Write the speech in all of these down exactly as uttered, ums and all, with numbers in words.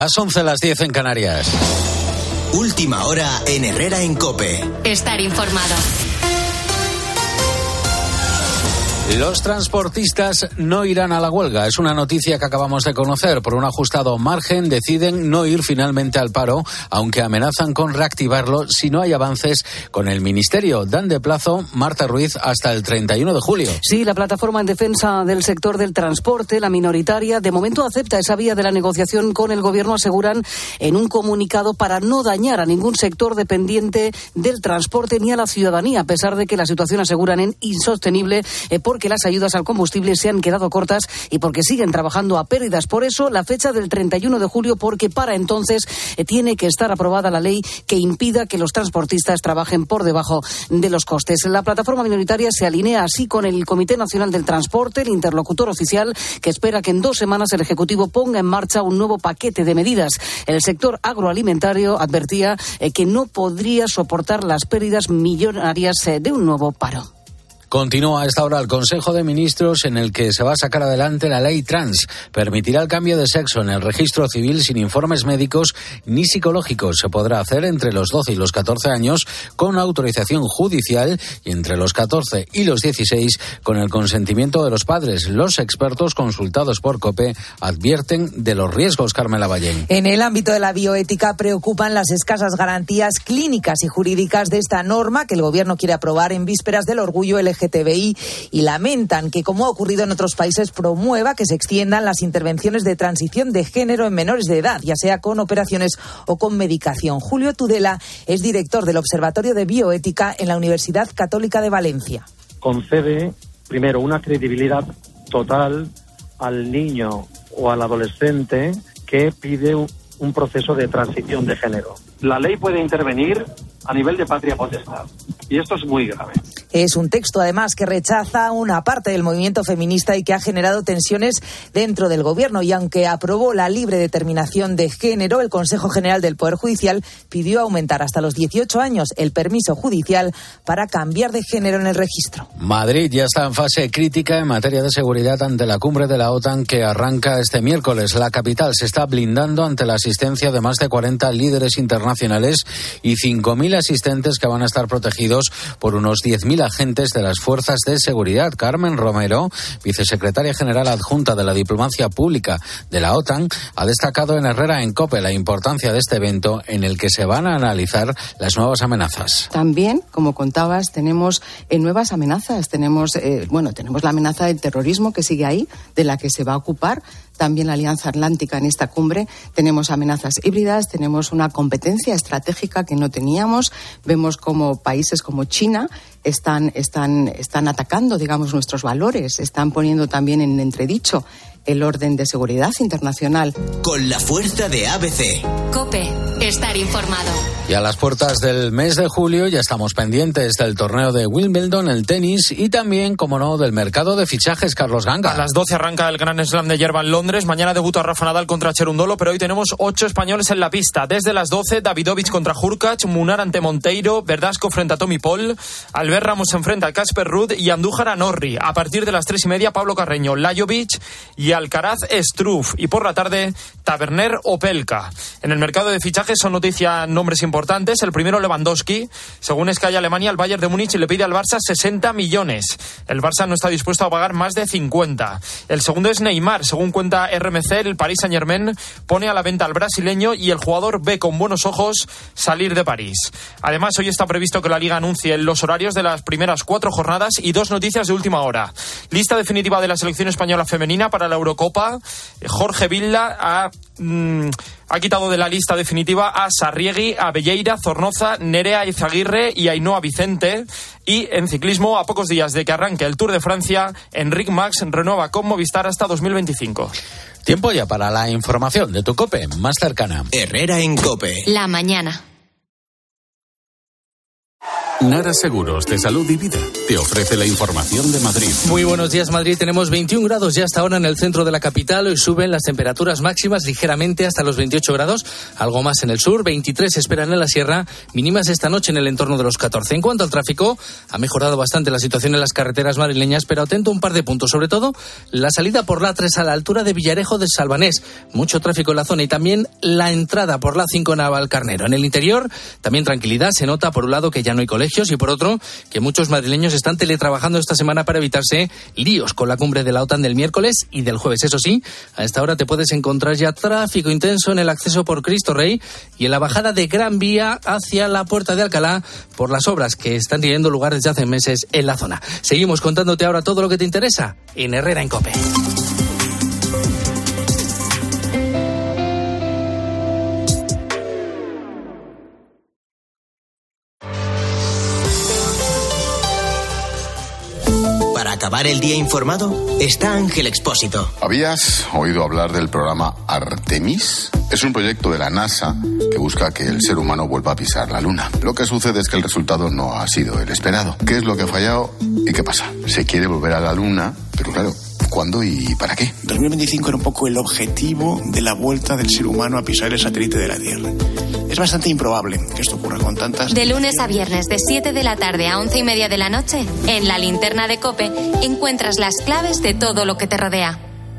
Las once, las diez en Canarias. Última hora en Herrera en COPE. Estar informado. Los transportistas no irán a la huelga. Es una noticia que acabamos de conocer. Por un ajustado margen deciden no ir finalmente al paro, aunque amenazan con reactivarlo si no hay avances con el Ministerio. Dan de plazo, Marta Ruiz, hasta el treinta y uno de julio. Sí, la plataforma en defensa del sector del transporte, la minoritaria, de momento acepta esa vía de la negociación con el Gobierno, aseguran en un comunicado, para no dañar a ningún sector dependiente del transporte ni a la ciudadanía, a pesar de que la situación, aseguran, es insostenible eh, porque las ayudas al combustible se han quedado cortas y porque siguen trabajando a pérdidas. Por eso, la fecha del treinta y uno de julio, porque para entonces eh, tiene que estar aprobada la ley que impida que los transportistas trabajen por debajo de los costes. La plataforma minoritaria se alinea así con el Comité Nacional del Transporte, el interlocutor oficial, que espera que en dos semanas el Ejecutivo ponga en marcha un nuevo paquete de medidas. El sector agroalimentario advertía eh, que no podría soportar las pérdidas millonarias eh, de un nuevo paro. Continúa a esta hora el Consejo de Ministros, en el que se va a sacar adelante la ley trans. Permitirá el cambio de sexo en el registro civil sin informes médicos ni psicológicos. Se podrá hacer entre los doce y los catorce años con autorización judicial y entre los catorce y los dieciséis con el consentimiento de los padres. Los expertos consultados por COPE advierten de los riesgos, Carmela Ballén. En el ámbito de la bioética preocupan las escasas garantías clínicas y jurídicas de esta norma que el Gobierno quiere aprobar en vísperas del orgullo L G B T I. L G T B I y lamentan que, como ha ocurrido en otros países, promueva que se extiendan las intervenciones de transición de género en menores de edad, ya sea con operaciones o con medicación. Julio Tudela es director del Observatorio de Bioética en la Universidad Católica de Valencia. Concede, primero, una credibilidad total al niño o al adolescente que pide un proceso de transición de género. La ley puede intervenir a nivel de patria potestad, y esto es muy grave. Es un texto, además, que rechaza una parte del movimiento feminista y que ha generado tensiones dentro del Gobierno. Y aunque aprobó la libre determinación de género, el Consejo General del Poder Judicial pidió aumentar hasta los dieciocho años el permiso judicial para cambiar de género en el registro. Madrid ya está en fase crítica en materia de seguridad ante la cumbre de la OTAN que arranca este miércoles. La capital se está blindando ante la asistencia de más de cuarenta líderes internacionales y cinco mil asistentes que van a estar protegidos por unos diez mil agentes de las fuerzas de seguridad. Carmen Romero, vicesecretaria general adjunta de la diplomacia pública de la OTAN, ha destacado en Herrera en COPE la importancia de este evento en el que se van a analizar las nuevas amenazas. También, como contabas, tenemos eh, nuevas amenazas. Tenemos, eh, bueno, tenemos la amenaza del terrorismo que sigue ahí, de la que se va a ocupar también la Alianza Atlántica en esta cumbre. Tenemos amenazas híbridas, tenemos una competencia estratégica que no teníamos. Vemos como países como China están, están, están atacando, digamos, nuestros valores, están poniendo también en entredicho el orden de seguridad internacional. Con la fuerza de A B C. COPE, estar informado. Y a las puertas del mes de julio ya estamos pendientes del torneo de Wimbledon, el tenis y también, como no, del mercado de fichajes. Carlos Ganga. A las doce arranca el Grand Slam de hierba en Londres. Mañana debuta Rafa Nadal contra Cherundolo, pero hoy tenemos ocho españoles en la pista. Desde las doce, Davidovich contra Hurkacz, Munar ante Monteiro, Verdasco frente a Tommy Paul, Albert Ramos se enfrenta a Casper Ruud y Andújar a Norrie. A partir de las tres y media, Pablo Carreño, Lajovic y Alcaraz Struff. Y por la tarde, Taverner Opelka. En el mercado de fichajes son noticia nombres importantes. El primero, Lewandowski. Según Sky Alemania, el Bayern de Múnich le pide al Barça sesenta millones. El Barça no está dispuesto a pagar más de cincuenta. El segundo es Neymar. Según cuenta R M C, el Paris Saint-Germain pone a la venta al brasileño y el jugador ve con buenos ojos salir de París. Además, hoy está previsto que la Liga anuncie los horarios de las primeras cuatro jornadas y dos noticias de última hora. Lista definitiva de la selección española femenina para la Eurocopa. Jorge Vilda ha, mmm, ha quitado de la lista definitiva a Sarriegui, a Belleira, Zornoza, Nerea Izaguirre y Ainhoa Vicente. Y en ciclismo, a pocos días de que arranque el Tour de Francia, Enric Mas renueva con Movistar hasta dos mil veinticinco. Tiempo ya para la información de tu COPE más cercana. Herrera en COPE. La mañana. Nara Seguros de Salud y Vida te ofrece la información de Madrid. Muy buenos días, Madrid. Tenemos veintiún grados ya hasta ahora en el centro de la capital. Hoy suben las temperaturas máximas ligeramente hasta los veintiocho grados, algo más en el sur. veintitrés se esperan en la sierra, mínimas esta noche en el entorno de los catorce. En cuanto al tráfico, ha mejorado bastante la situación en las carreteras madrileñas, pero atento a un par de puntos, sobre todo la salida por la tres a la altura de Villarejo de Salvanés. Mucho tráfico en la zona y también la entrada por la cinco Navalcarnero. En el interior, también tranquilidad. Se nota, por un lado, que ya no hay colegios y, por otro, que muchos madrileños están teletrabajando esta semana para evitarse líos con la cumbre de la OTAN del miércoles y del jueves. Eso sí, a esta hora te puedes encontrar ya tráfico intenso en el acceso por Cristo Rey y en la bajada de Gran Vía hacia la Puerta de Alcalá por las obras que están teniendo lugar desde hace meses en la zona. Seguimos contándote ahora todo lo que te interesa en Herrera en COPE. Para acabar el día informado, está Ángel Expósito. ¿Habías oído hablar del programa Artemis? Es un proyecto de la NASA que busca que el ser humano vuelva a pisar la Luna. Lo que sucede es que el resultado no ha sido el esperado. ¿Qué es lo que ha fallado y qué pasa? Se quiere volver a la Luna, pero claro, ¿cuándo y para qué? dos mil veinticinco era un poco el objetivo de la vuelta del ser humano a pisar el satélite de la Tierra. Es bastante improbable que esto ocurra con tantas... De lunes a viernes, de siete de la tarde a once y media de la noche, en la linterna de COPE, encuentras las claves de todo lo que te rodea.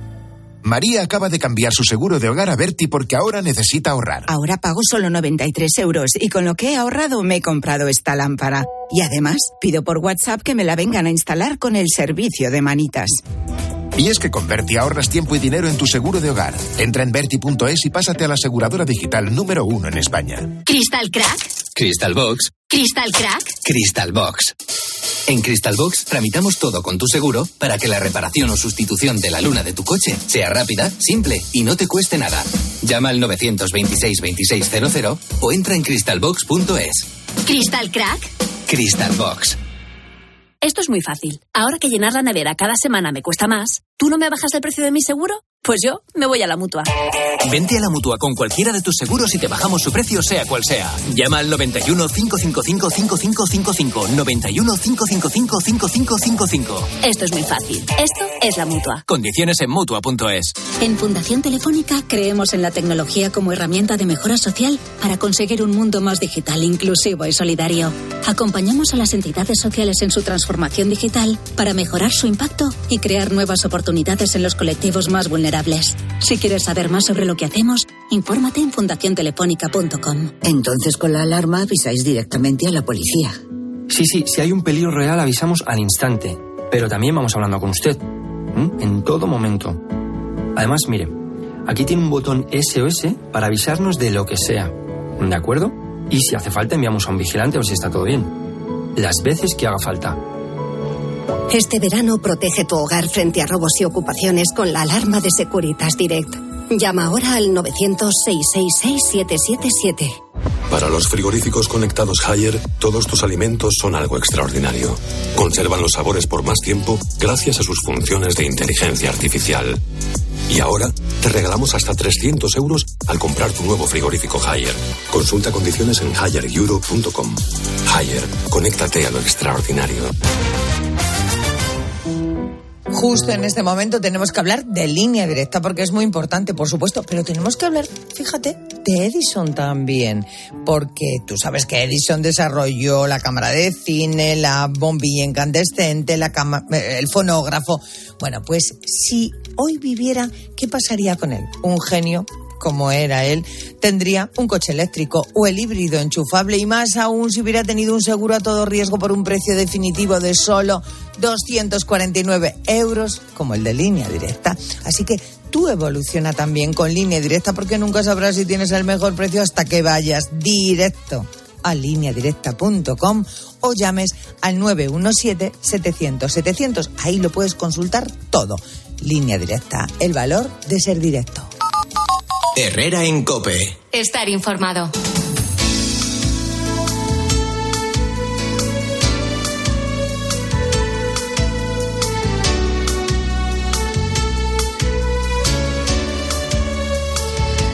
María acaba de cambiar su seguro de hogar a Berti porque ahora necesita ahorrar. Ahora pago solo noventa y tres euros y con lo que he ahorrado me he comprado esta lámpara. Y además, pido por WhatsApp que me la vengan a instalar con el servicio de manitas. Y es que con Berti ahorras tiempo y dinero en tu seguro de hogar. Entra en berti punto es y pásate a la aseguradora digital número uno en España. ¿Crystal Crack? Crystal Box. ¿Crystal Crack? Crystal Box. En Crystal Box tramitamos todo con tu seguro para que la reparación o sustitución de la luna de tu coche sea rápida, simple y no te cueste nada. Llama al nueve dos seis, veintiséis cero cero o entra en crystal box punto es. ¿Crystal Crack? Crystal Box. Esto es muy fácil. Ahora que llenar la nevera cada semana me cuesta más, ¿tú no me bajas el precio de mi seguro? Pues yo me voy a la Mutua. Vente a la Mutua con cualquiera de tus seguros y te bajamos su precio sea cual sea. Llama al noventa y uno, cinco cinco cinco, cinco cinco cinco cinco. noventa y uno, cinco cinco cinco, cinco cinco cinco cinco. Esto es muy fácil. Esto es la Mutua. Condiciones en Mutua punto es. En Fundación Telefónica creemos en la tecnología como herramienta de mejora social para conseguir un mundo más digital, inclusivo y solidario. Acompañamos a las entidades sociales en su transformación digital para mejorar su impacto y crear nuevas oportunidades en los colectivos más vulnerables. Si quieres saber más sobre lo que hacemos, infórmate en fundación telefónica punto com. Entonces, con la alarma avisáis directamente a la policía. Sí, sí, si hay un peligro real avisamos al instante. Pero también vamos hablando con usted. ¿Mm? En todo momento. Además, mire, aquí tiene un botón S O S para avisarnos de lo que sea. ¿De acuerdo? Y si hace falta enviamos a un vigilante a ver si está todo bien. Las veces que haga falta. Este verano protege tu hogar frente a robos y ocupaciones con la alarma de Securitas Direct. Llama ahora al novecientos, seiscientos sesenta y seis, siete siete siete. Para los frigoríficos conectados Haier, todos tus alimentos son algo extraordinario. Conservan los sabores por más tiempo gracias a sus funciones de inteligencia artificial. Y ahora te regalamos hasta trescientos euros al comprar tu nuevo frigorífico Haier. Consulta condiciones en haier europe punto com. Haier, conéctate a lo extraordinario. Justo en este momento tenemos que hablar de Línea Directa porque es muy importante, por supuesto, pero tenemos que hablar, fíjate, de Edison también, porque tú sabes que Edison desarrolló la cámara de cine, la bombilla incandescente, la cama, el fonógrafo. Bueno, pues si hoy viviera, ¿qué pasaría con él? Un genio, como era él, tendría un coche eléctrico o el híbrido enchufable y más aún si hubiera tenido un seguro a todo riesgo por un precio definitivo de solo doscientos cuarenta y nueve euros, como el de Línea Directa. Así que tú evoluciona también con Línea Directa porque nunca sabrás si tienes el mejor precio hasta que vayas directo a línea directa punto com o llames al nueve uno siete, setecientos, setecientos. Ahí lo puedes consultar todo. Línea Directa, el valor de ser directo. Herrera en COPE. Estar informado.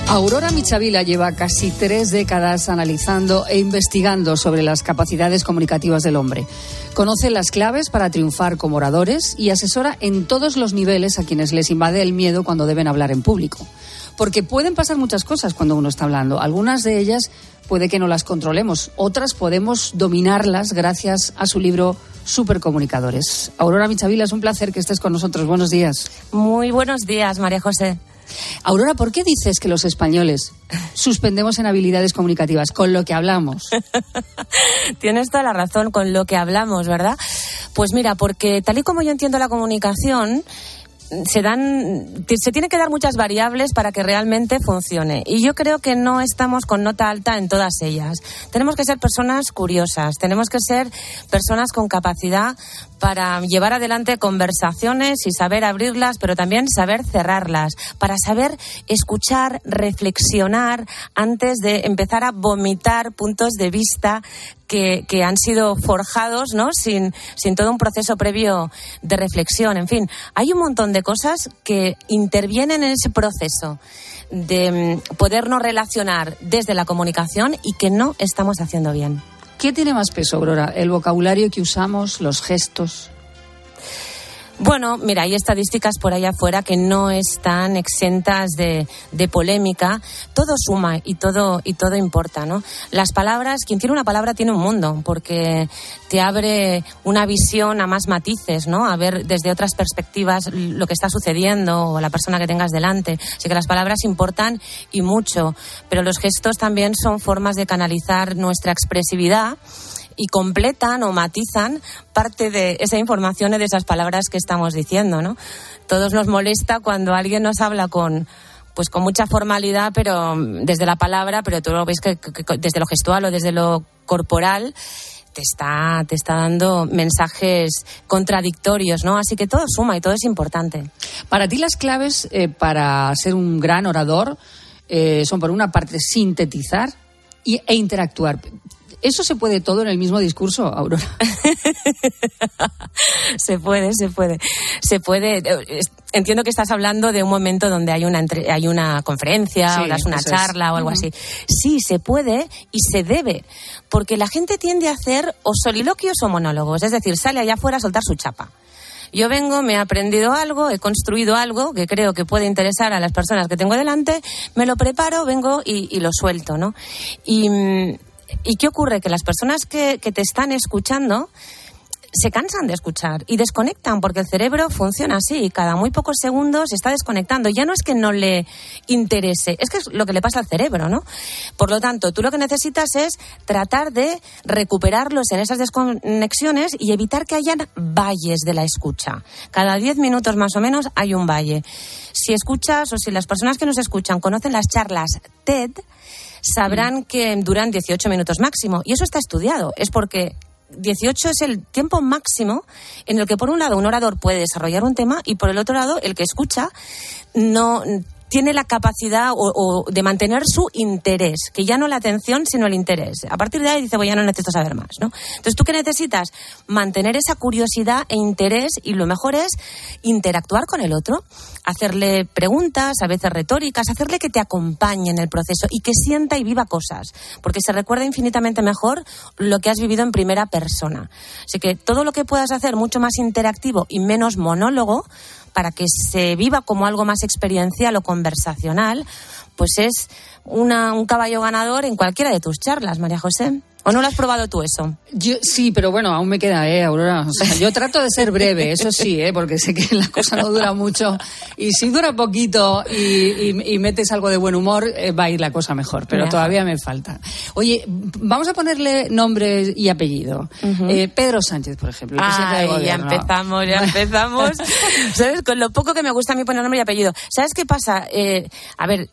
Aurora Michavila lleva casi tres décadas analizando e investigando sobre las capacidades comunicativas del hombre. Conoce las claves para triunfar como oradores y asesora en todos los niveles a quienes les invade el miedo cuando deben hablar en público. Porque pueden pasar muchas cosas cuando uno está hablando. Algunas de ellas puede que no las controlemos, otras podemos dominarlas gracias a su libro Supercomunicadores. Aurora Michavila, es un placer que estés con nosotros. Buenos días. Muy buenos días, María José. Aurora, ¿por qué dices que los españoles suspendemos en habilidades comunicativas con lo que hablamos? Tienes toda la razón, con lo que hablamos, ¿verdad? Pues mira, porque tal y como yo entiendo la comunicación, se dan, se tiene que dar muchas variables para que realmente funcione. Y yo creo que no estamos con nota alta en todas ellas. Tenemos que ser personas curiosas, tenemos que ser personas con capacidad para llevar adelante conversaciones y saber abrirlas, pero también saber cerrarlas, para saber escuchar, reflexionar antes de empezar a vomitar puntos de vista que, que han sido forjados, ¿no? Sin, sin todo un proceso previo de reflexión. En fin, hay un montón de cosas que intervienen en ese proceso de podernos relacionar desde la comunicación y que no estamos haciendo bien. ¿Qué tiene más peso, Aurora? ¿El vocabulario que usamos, los gestos? Bueno, mira, hay estadísticas por allá afuera que no están exentas de, de polémica. Todo suma y todo y todo importa, ¿no? Las palabras, quien tiene una palabra tiene un mundo, porque te abre una visión a más matices, ¿no? A ver desde otras perspectivas lo que está sucediendo o la persona que tengas delante. Así que las palabras importan y mucho, pero los gestos también son formas de canalizar nuestra expresividad y completan o matizan parte de esa información y de esas palabras que estamos diciendo, ¿no? Todos nos molesta cuando alguien nos habla con, pues con mucha formalidad, pero desde la palabra, pero tú lo ves que, que, que desde lo gestual o desde lo corporal te está, te está dando mensajes contradictorios, ¿no? Así que todo suma y todo es importante. Para ti las claves eh, para ser un gran orador eh, son, por una parte, sintetizar y, e interactuar. ¿Eso se puede todo en el mismo discurso, Aurora? Se puede, se puede. Se puede. Entiendo que estás hablando de un momento donde hay una entre, hay una conferencia, sí, o das una charla es. o algo uh-huh. así. Sí, se puede y se debe, porque la gente tiende a hacer o soliloquios o monólogos, es decir, sale allá afuera a soltar su chapa. Yo vengo, me he aprendido algo, he construido algo que creo que puede interesar a las personas que tengo delante, me lo preparo, vengo y, y lo suelto, ¿no? Y... ¿Y qué ocurre? Que las personas que, que te están escuchando se cansan de escuchar y desconectan, porque el cerebro funciona así, cada muy pocos segundos se está desconectando. Ya no es que no le interese, es que es lo que le pasa al cerebro, ¿no? Por lo tanto, tú lo que necesitas es tratar de recuperarlos en esas desconexiones y evitar que hayan valles de la escucha. Cada diez minutos más o menos hay un valle. Si escuchas, o si las personas que nos escuchan conocen las charlas TED, sabrán que duran dieciocho minutos máximo. Y eso está estudiado. Es porque dieciocho es el tiempo máximo en el que, por un lado, un orador puede desarrollar un tema y, por el otro lado, el que escucha no tiene la capacidad o, o de mantener su interés, que ya no la atención, sino el interés. A partir de ahí dice, pues ya no necesito saber más, ¿no? Entonces, ¿tú qué necesitas? Mantener esa curiosidad e interés, y lo mejor es interactuar con el otro, hacerle preguntas, a veces retóricas, hacerle que te acompañe en el proceso y que sienta y viva cosas, porque se recuerda infinitamente mejor lo que has vivido en primera persona. Así que todo lo que puedas hacer mucho más interactivo y menos monólogo, para que se viva como algo más experiencial o conversacional, pues es una, un caballo ganador en cualquiera de tus charlas, María José. ¿O no lo has probado tú eso? Yo, sí, pero bueno, aún me queda, ¿eh, Aurora? O sea, yo trato de ser breve, eso sí, ¿eh? Porque sé que la cosa no dura mucho. Y si dura poquito y, y, y metes algo de buen humor, eh, va a ir la cosa mejor, pero mejor. Todavía me falta. Oye, vamos a ponerle nombre y apellido. Uh-huh. Eh, Pedro Sánchez, por ejemplo. El presidente Ay, del gobierno. Ya empezamos, ya empezamos. ¿Sabes? Con lo poco que me gusta a mí poner nombre y apellido. ¿Sabes qué pasa? Eh, a ver...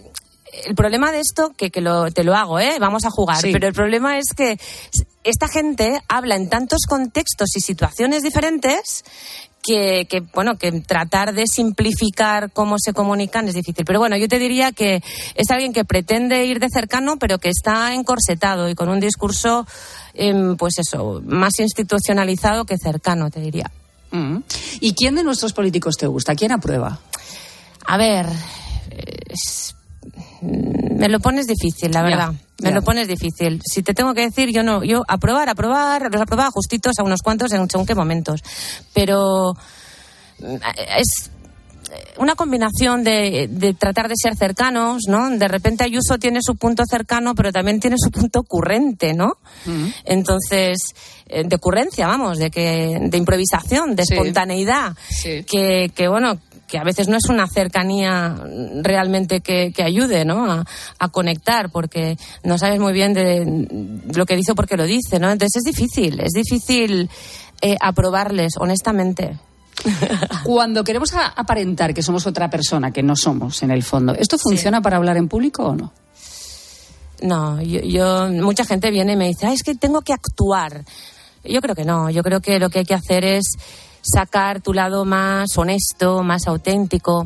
El problema de esto, que, que lo, te lo hago, ¿eh? Vamos a jugar, sí. Pero el problema es que esta gente habla en tantos contextos y situaciones diferentes que, que, bueno, que tratar de simplificar cómo se comunican es difícil. Pero bueno, yo te diría que es alguien que pretende ir de cercano, pero que está encorsetado y con un discurso, eh, pues eso, más institucionalizado que cercano, te diría. Mm. ¿Y quién de nuestros políticos te gusta? ¿Quién aprueba? A ver... Es... me lo pones difícil, la verdad. Ya, me ya. lo pones difícil. Si te tengo que decir, yo no, yo aprobar, aprobar, los aprobaba justitos a unos cuantos en según qué momentos. Pero es una combinación de, de tratar de ser cercanos, ¿no? De repente Ayuso tiene su punto cercano, pero también tiene su punto ocurrente, ¿no? Uh-huh. Entonces, de ocurrencia, vamos, de que de improvisación, de sí. espontaneidad, sí. que, que bueno, que a veces no es una cercanía realmente que, que ayude, ¿no? A, a conectar, porque no sabes muy bien de lo que dice o por qué lo dice, ¿no? Entonces es difícil, es difícil eh, aprobarles, honestamente. Cuando queremos aparentar que somos otra persona, que no somos en el fondo, ¿esto funciona sí. para hablar en público o no? No, yo, yo mucha gente viene y me dice, ah, es que tengo que actuar. Yo creo que no, yo creo que lo que hay que hacer es sacar tu lado más honesto, más auténtico,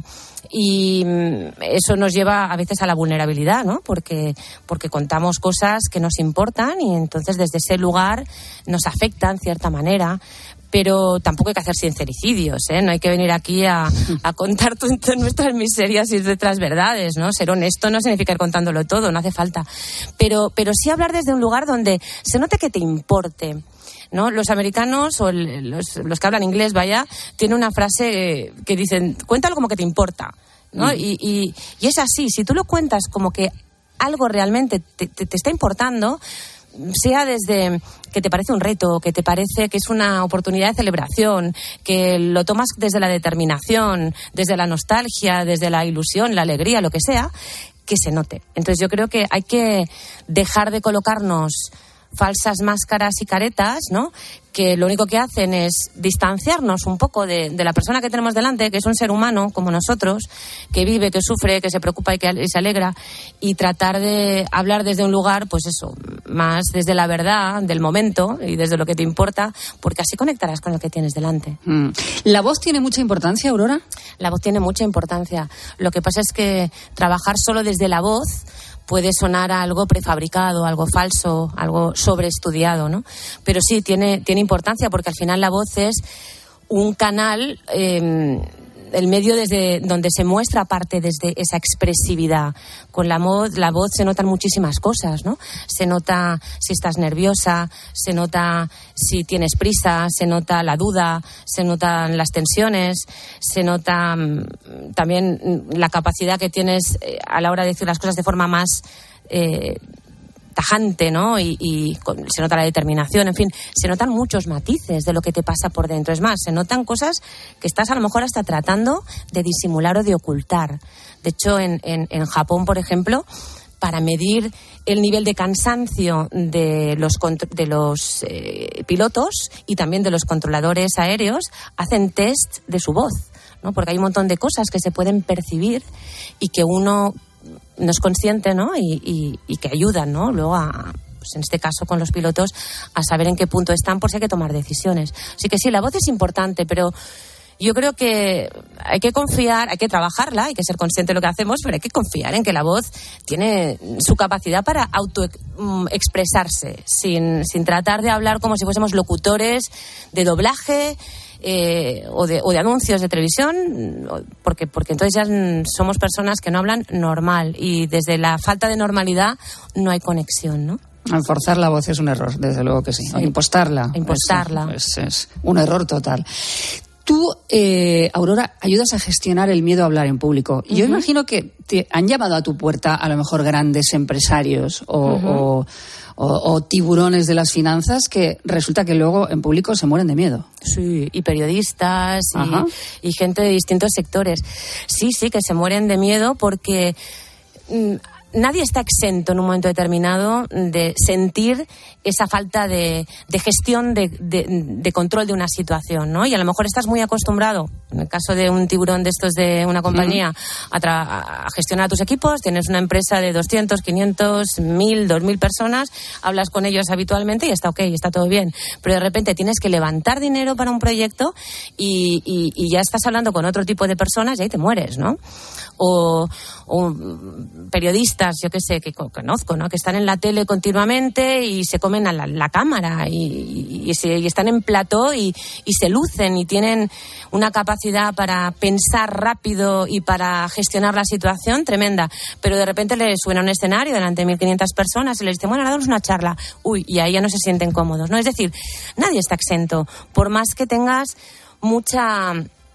y eso nos lleva a veces a la vulnerabilidad, ¿no? Porque, porque contamos cosas que nos importan y entonces desde ese lugar nos afectan en cierta manera. Pero tampoco hay que hacer sincericidios, ¿eh? No hay que venir aquí a, a contar todas nuestras miserias y nuestras verdades, ¿no? Ser honesto no significa ir contándolo todo, no hace falta. Pero, pero sí hablar desde un lugar donde se note que te importe, ¿no? Los americanos o el, los, los que hablan inglés, vaya, tienen una frase que dicen, cuéntalo como que te importa, ¿no? Mm. Y, y, y es así, si tú lo cuentas como que algo realmente te, te, te está importando, sea desde que te parece un reto, que te parece que es una oportunidad de celebración, que lo tomas desde la determinación, desde la nostalgia, desde la ilusión, la alegría, lo que sea, que se note. Entonces yo creo que hay que dejar de colocarnos falsas máscaras y caretas, ¿no? Que lo único que hacen es distanciarnos un poco de, de la persona que tenemos delante, que es un ser humano como nosotros, que vive, que sufre, que se preocupa y que se alegra, y tratar de hablar desde un lugar, pues eso, más desde la verdad, del momento y desde lo que te importa, porque así conectarás con lo que tienes delante. Mm. ¿La voz tiene mucha importancia, Aurora? La voz tiene mucha importancia. Lo que pasa es que trabajar solo desde la voz puede sonar a algo prefabricado, algo falso, algo sobreestudiado, ¿no? Pero sí, tiene, tiene importancia porque al final la voz es un canal, eh, el medio desde donde se muestra parte desde esa expresividad. Con la voz, la voz se notan muchísimas cosas, ¿no? Se nota si estás nerviosa, se nota si tienes prisa, se nota la duda, se notan las tensiones, se nota um, también la capacidad que tienes eh, a la hora de decir las cosas de forma más eh, tajante, ¿no? Y, y con, se nota la determinación, en fin, se notan muchos matices de lo que te pasa por dentro. Es más, se notan cosas que estás a lo mejor hasta tratando de disimular o de ocultar. De hecho, en, en, en Japón, por ejemplo, para medir el nivel de cansancio de los, de los eh, pilotos y también de los controladores aéreos, hacen test de su voz, ¿no? Porque hay un montón de cosas que se pueden percibir y que uno no es consciente, ¿no? Y, y, y que ayudan, ¿no? Luego a, pues en este caso con los pilotos, a saber en qué punto están por si hay que tomar decisiones. Así que sí, la voz es importante, pero yo creo que hay que confiar, hay que trabajarla, hay que ser consciente de lo que hacemos, pero hay que confiar en que la voz tiene su capacidad para autoexpresarse, sin, sin tratar de hablar como si fuésemos locutores de doblaje, Eh, o, de, o de anuncios de televisión, porque, porque entonces ya somos personas que no hablan normal y desde la falta de normalidad no hay conexión, ¿no? Forzar la voz es un error, desde luego que sí. sí. Impostarla. Impostarla. Es, es, es un error total. Tú, eh, Aurora, ayudas a gestionar el miedo a hablar en público. Yo uh-huh. imagino que te han llamado a tu puerta a lo mejor grandes empresarios o, uh-huh. o, o, o tiburones de las finanzas que resulta que luego en público se mueren de miedo. Sí, y periodistas y, y gente de distintos sectores. Sí, sí, que se mueren de miedo porque mmm, nadie está exento en un momento determinado de sentir esa falta de, de gestión, de, de, de control de una situación, ¿no? Y a lo mejor estás muy acostumbrado, en el caso de un tiburón de estos de una compañía, uh-huh. a, tra- a gestionar tus equipos, tienes una empresa de doscientos, quinientos, mil, dos mil personas, hablas con ellos habitualmente y está ok, está todo bien. Pero de repente tienes que levantar dinero para un proyecto y, y, y ya estás hablando con otro tipo de personas y ahí te mueres, ¿no? O, o periodistas periodistas, yo qué sé, que conozco, ¿no? Que están en la tele continuamente y se comen a la, la cámara y, y, se, y están en plató y, y se lucen y tienen una capacidad para pensar rápido y para gestionar la situación tremenda. Pero de repente les suena un escenario delante de mil quinientas personas y les dicen, bueno, ahora damos una charla. Uy, y ahí ya no se sienten cómodos, ¿no? Es decir, nadie está exento. Por más que tengas mucha...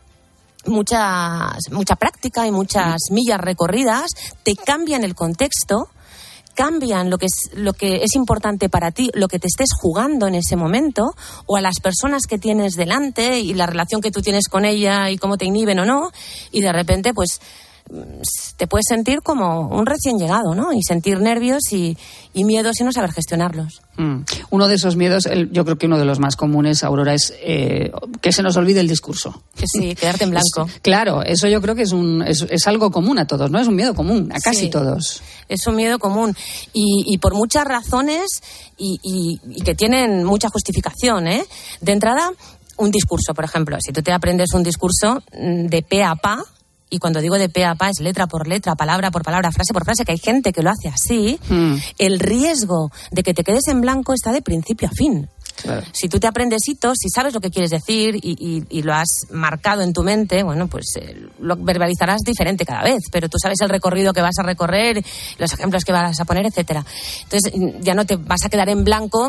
Muchas, mucha práctica y muchas millas recorridas, te cambian el contexto, cambian lo que es lo que es importante para ti, lo que te estés jugando en ese momento, o a las personas que tienes delante y la relación que tú tienes con ella y cómo te inhiben o no, y de repente pues te puedes sentir como un recién llegado, ¿no? Y sentir nervios y, y miedos y no saber gestionarlos. Mm. Uno de esos miedos, el, yo creo que uno de los más comunes, Aurora, es eh, que se nos olvide el discurso. Que sí, quedarte en blanco. Es, claro, eso yo creo que es, un, es, es algo común a todos, ¿no? Es un miedo común, a casi sí, todos. Es un miedo común. Y, y por muchas razones y, y, y que tienen mucha justificación, ¿eh? De entrada, un discurso, por ejemplo. Si tú te aprendes un discurso de pe a pa, y cuando digo de pe a pa es letra por letra, palabra por palabra, frase por frase, que hay gente que lo hace así, mm. el riesgo de que te quedes en blanco está de principio a fin. Claro. Si tú te aprendes hitos, si sabes lo que quieres decir y, y, y lo has marcado en tu mente, bueno, pues eh, lo verbalizarás diferente cada vez, pero tú sabes el recorrido que vas a recorrer, los ejemplos que vas a poner, etcétera. Entonces ya no te vas a quedar en blanco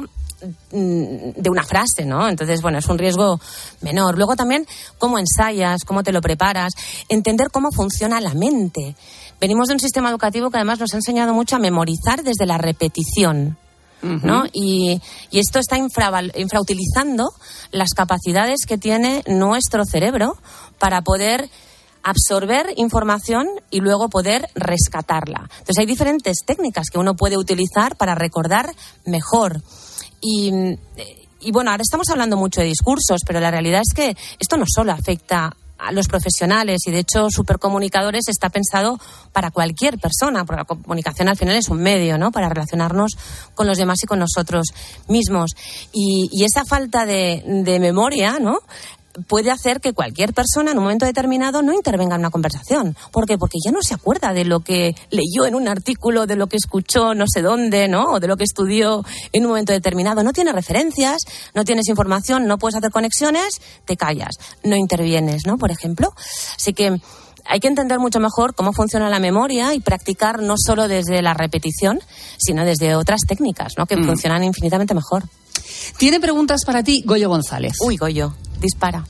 de una frase, ¿no? Entonces, bueno, es un riesgo menor. Luego también, cómo ensayas, cómo te lo preparas, entender cómo funciona la mente. Venimos de un sistema educativo que además nos ha enseñado mucho a memorizar desde la repetición, ¿no? Uh-huh. Y, y esto está infraval, infrautilizando las capacidades que tiene nuestro cerebro para poder absorber información y luego poder rescatarla. Entonces, hay diferentes técnicas que uno puede utilizar para recordar mejor. Y, y bueno, ahora estamos hablando mucho de discursos, pero la realidad es que esto no solo afecta a los profesionales y de hecho Supercomunicadores está pensado para cualquier persona, porque la comunicación al final es un medio, ¿no? Para relacionarnos con los demás y con nosotros mismos. Y, y esa falta de, de memoria, ¿no? Puede hacer que cualquier persona en un momento determinado no intervenga en una conversación. ¿Por qué? Porque ya no se acuerda de lo que leyó en un artículo, de lo que escuchó no sé dónde, ¿no? O de lo que estudió en un momento determinado. No tienes referencias, no tienes información, no puedes hacer conexiones, te callas, no intervienes, ¿no? Por ejemplo. Así que hay que entender mucho mejor cómo funciona la memoria y practicar no solo desde la repetición, sino desde otras técnicas, ¿no? Que mm. funcionan infinitamente mejor. Tiene preguntas para ti Goyo González. Uy, Goyo, dispara.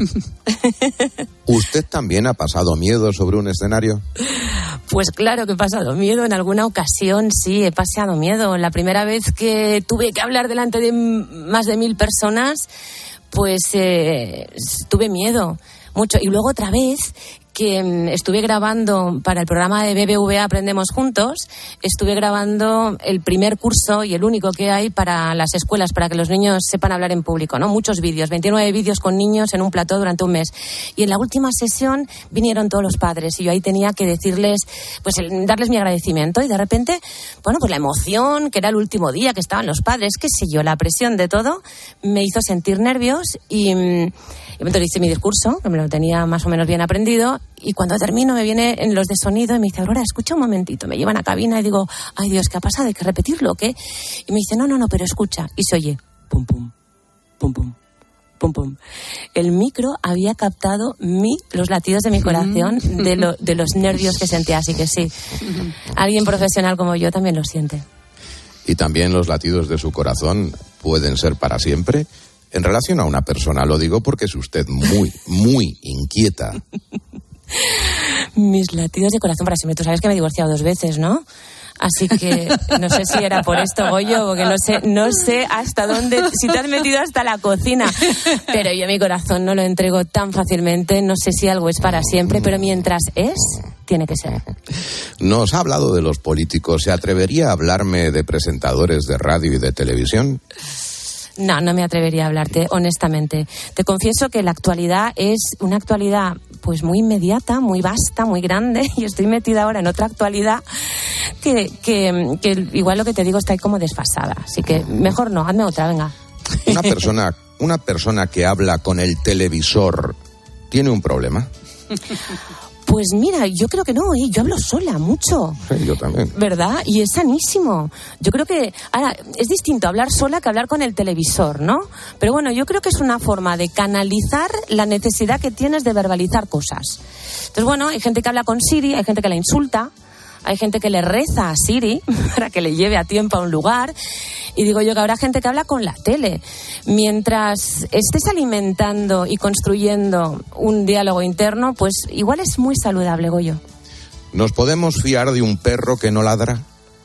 ¿Usted también ha pasado miedo sobre un escenario? Pues claro que he pasado miedo. En alguna ocasión sí, he pasado miedo. La primera vez que tuve que hablar delante de más de mil personas, pues eh, tuve miedo mucho. Y luego otra vez que estuve grabando para el programa de B B V A Aprendemos Juntos, estuve grabando el primer curso y el único que hay para las escuelas, para que los niños sepan hablar en público, ¿no? Muchos vídeos, veintinueve vídeos con niños en un plató durante un mes. Y en la última sesión vinieron todos los padres y yo ahí tenía que decirles, pues el, darles mi agradecimiento y de repente, bueno, pues la emoción, que era el último día que estaban los padres, qué sé yo, la presión de todo, me hizo sentir nervios y, y entonces hice mi discurso, que me lo tenía más o menos bien aprendido. Y cuando termino me viene en los de sonido y me dice, Aurora, escucha un momentito. Me llevan a cabina y digo, ay Dios, ¿qué ha pasado? ¿Hay que repetirlo o qué? Y me dice, no, no, no, pero escucha. Y se oye, pum, pum, pum, pum, pum, pum. El micro había captado mi, los latidos de mi corazón, de, lo, de los nervios que sentía. Así que sí, alguien profesional como yo también lo siente. ¿Y también los latidos de su corazón pueden ser para siempre? En relación a una persona, lo digo porque es usted muy, muy inquieta. Mis latidos de corazón para siempre. Tú sabes que me he divorciado dos veces, ¿no? Así que no sé si era por esto, Goyo, porque no sé, no sé hasta dónde, si te has metido hasta la cocina. Pero yo mi corazón no lo entrego tan fácilmente. No sé si algo es para siempre, pero mientras es, tiene que ser. Nos ha hablado de los políticos. ¿Se atrevería a hablarme de presentadores de radio y de televisión? No, no me atrevería a hablarte, honestamente. Te confieso que la actualidad es una actualidad pues muy inmediata, muy vasta, muy grande, y estoy metida ahora en otra actualidad que, que, que igual lo que te digo está ahí como desfasada. Así que mejor no, hazme otra, venga. Una persona, una persona que habla con el televisor, ¿tiene un problema? Pues mira, yo creo que no, ¿eh? Yo hablo sola mucho. Sí, yo también. ¿Verdad? Y es sanísimo. Yo creo que, ahora, es distinto hablar sola que hablar con el televisor, ¿no? Pero bueno, yo creo que es una forma de canalizar la necesidad que tienes de verbalizar cosas. Entonces, bueno, hay gente que habla con Siri, hay gente que la insulta, hay gente que le reza a Siri para que le lleve a tiempo a un lugar. Y digo yo que habrá gente que habla con la tele. Mientras estés alimentando y construyendo un diálogo interno, pues igual es muy saludable, Goyo. ¿Nos podemos fiar de un perro que no ladra?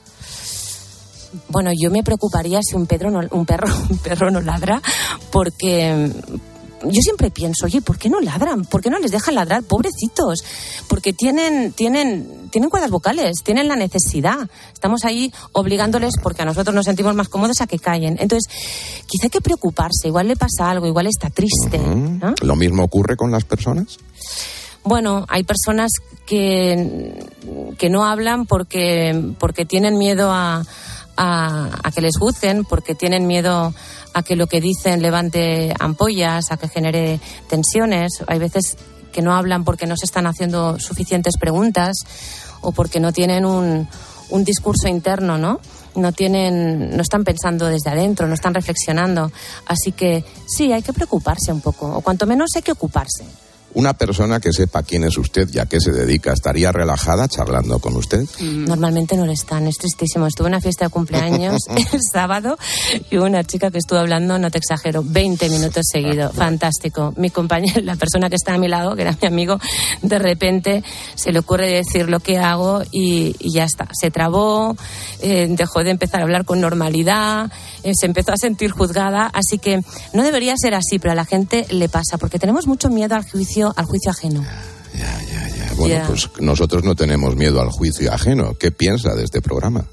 Bueno, yo me preocuparía si un perro no, un perro, un perro no ladra, porque yo siempre pienso, oye, ¿por qué no ladran? ¿Por qué no les dejan ladrar? Pobrecitos. Porque tienen, tienen, tienen cuerdas vocales, tienen la necesidad. Estamos ahí obligándoles, porque a nosotros nos sentimos más cómodos, a que callen. Entonces, quizá hay que preocuparse. Igual le pasa algo, igual está triste, ¿no? ¿Lo mismo ocurre con las personas? Bueno, hay personas que, que no hablan porque, porque tienen miedo a, a, a que les juzguen, porque tienen miedo a que lo que dicen levante ampollas, a que genere tensiones. Hay veces que no hablan porque no se están haciendo suficientes preguntas o porque no tienen un, un discurso interno, ¿no? No tienen, no están pensando desde adentro, no están reflexionando. Así que sí, hay que preocuparse un poco, o cuanto menos hay que ocuparse. Una persona que sepa quién es usted y a qué se dedica, ¿estaría relajada charlando con usted? Normalmente no lo están, es tristísimo. Estuve en una fiesta de cumpleaños el sábado y hubo una chica que estuvo hablando, no te exagero, veinte minutos seguidos. Fantástico. Mi compañero, la persona que está a mi lado, que era mi amigo, de repente se le ocurre decir lo que hago y, y ya está. Se trabó, eh, dejó de empezar a hablar con normalidad, eh, se empezó a sentir juzgada. Así que no debería ser así, pero a la gente le pasa, porque tenemos mucho miedo al juicio al juicio ajeno. Ya, ya, ya. Bueno, yeah. Pues nosotros no tenemos miedo al juicio ajeno. ¿Qué piensa de este programa?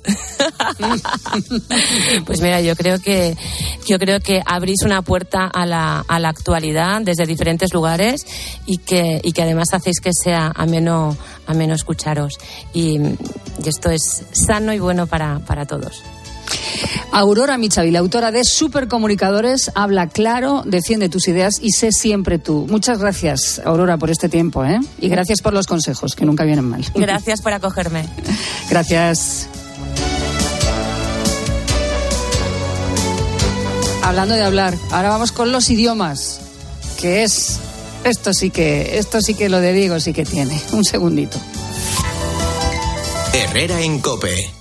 Pues mira, yo creo que yo creo que abrís una puerta a la, a la actualidad desde diferentes lugares y que, y que además hacéis que sea ameno, ameno escucharos. Y, y esto es sano y bueno para, para todos. Aurora Michavi, la autora de Supercomunicadores, habla claro, defiende tus ideas y sé siempre tú. Muchas gracias, Aurora, por este tiempo, ¿eh? Y gracias por los consejos, que nunca vienen mal. Gracias por acogerme. Gracias. Hablando de hablar, ahora vamos con los idiomas, que es... Esto sí que, esto sí que lo de Diego sí que tiene. Un segundito. Herrera en COPE.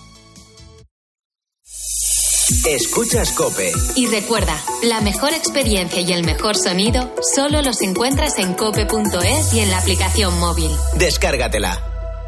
Escuchas COPE. Y recuerda, la mejor experiencia y el mejor sonido solo los encuentras en cope punto es y en la aplicación móvil. Descárgatela.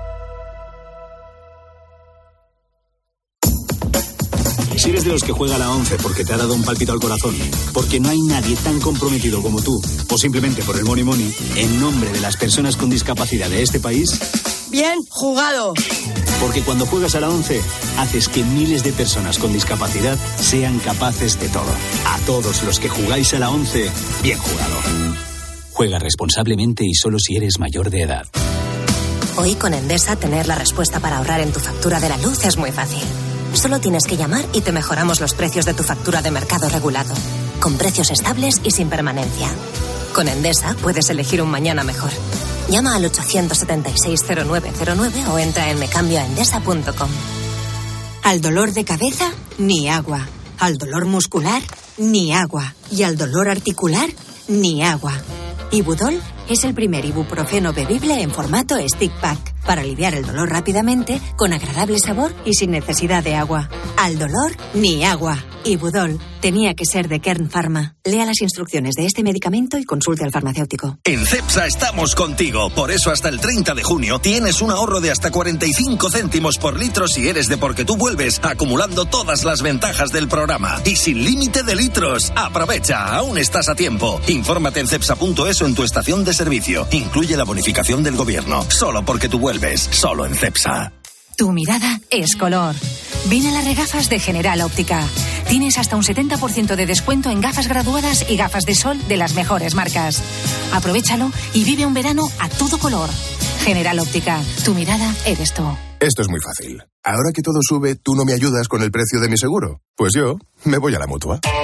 Si eres de los que juega a la once porque te ha dado un pálpito al corazón, porque no hay nadie tan comprometido como tú, o simplemente por el money money, en nombre de las personas con discapacidad de este país... Bien jugado. Porque cuando juegas a la once, haces que miles de personas con discapacidad sean capaces de todo. A todos los que jugáis a la once, bien jugado. Juega responsablemente y solo si eres mayor de edad. Hoy con Endesa tener la respuesta para ahorrar en tu factura de la luz es muy fácil. Solo tienes que llamar y te mejoramos los precios de tu factura de mercado regulado. Con precios estables y sin permanencia. Con Endesa puedes elegir un mañana mejor. Llama al ochocientos setenta y seis cero nueve cero nueve o entra en mecambioaendesa punto com. Al dolor de cabeza, ni agua. Al dolor muscular, ni agua. Y al dolor articular, ni agua. Ibudol es el primer ibuprofeno bebible en formato stick pack para aliviar el dolor rápidamente, con agradable sabor y sin necesidad de agua. Al dolor, ni agua. Ibudol tenía que ser de Kern Pharma. Lea las instrucciones de este medicamento y consulte al farmacéutico. En Cepsa estamos contigo. Por eso hasta el treinta de junio tienes un ahorro de hasta cuarenta y cinco céntimos por litro si eres de Porque Tú Vuelves, acumulando todas las ventajas del programa. Y sin límite de litros. Aprovecha, aún estás a tiempo. Infórmate en cepsa punto es o en tu estación de servicio. Incluye la bonificación del gobierno. Solo Porque Tú Vuelves. Solo en Cepsa. Tu mirada es color. Ven a las regafas de General Óptica. Tienes hasta un setenta por ciento de descuento en gafas graduadas y gafas de sol de las mejores marcas. Aprovéchalo y vive un verano a todo color. General Óptica, tu mirada eres tú. Esto es muy fácil. Ahora que todo sube, ¿tú no me ayudas con el precio de mi seguro? Pues yo me voy a la Mutua.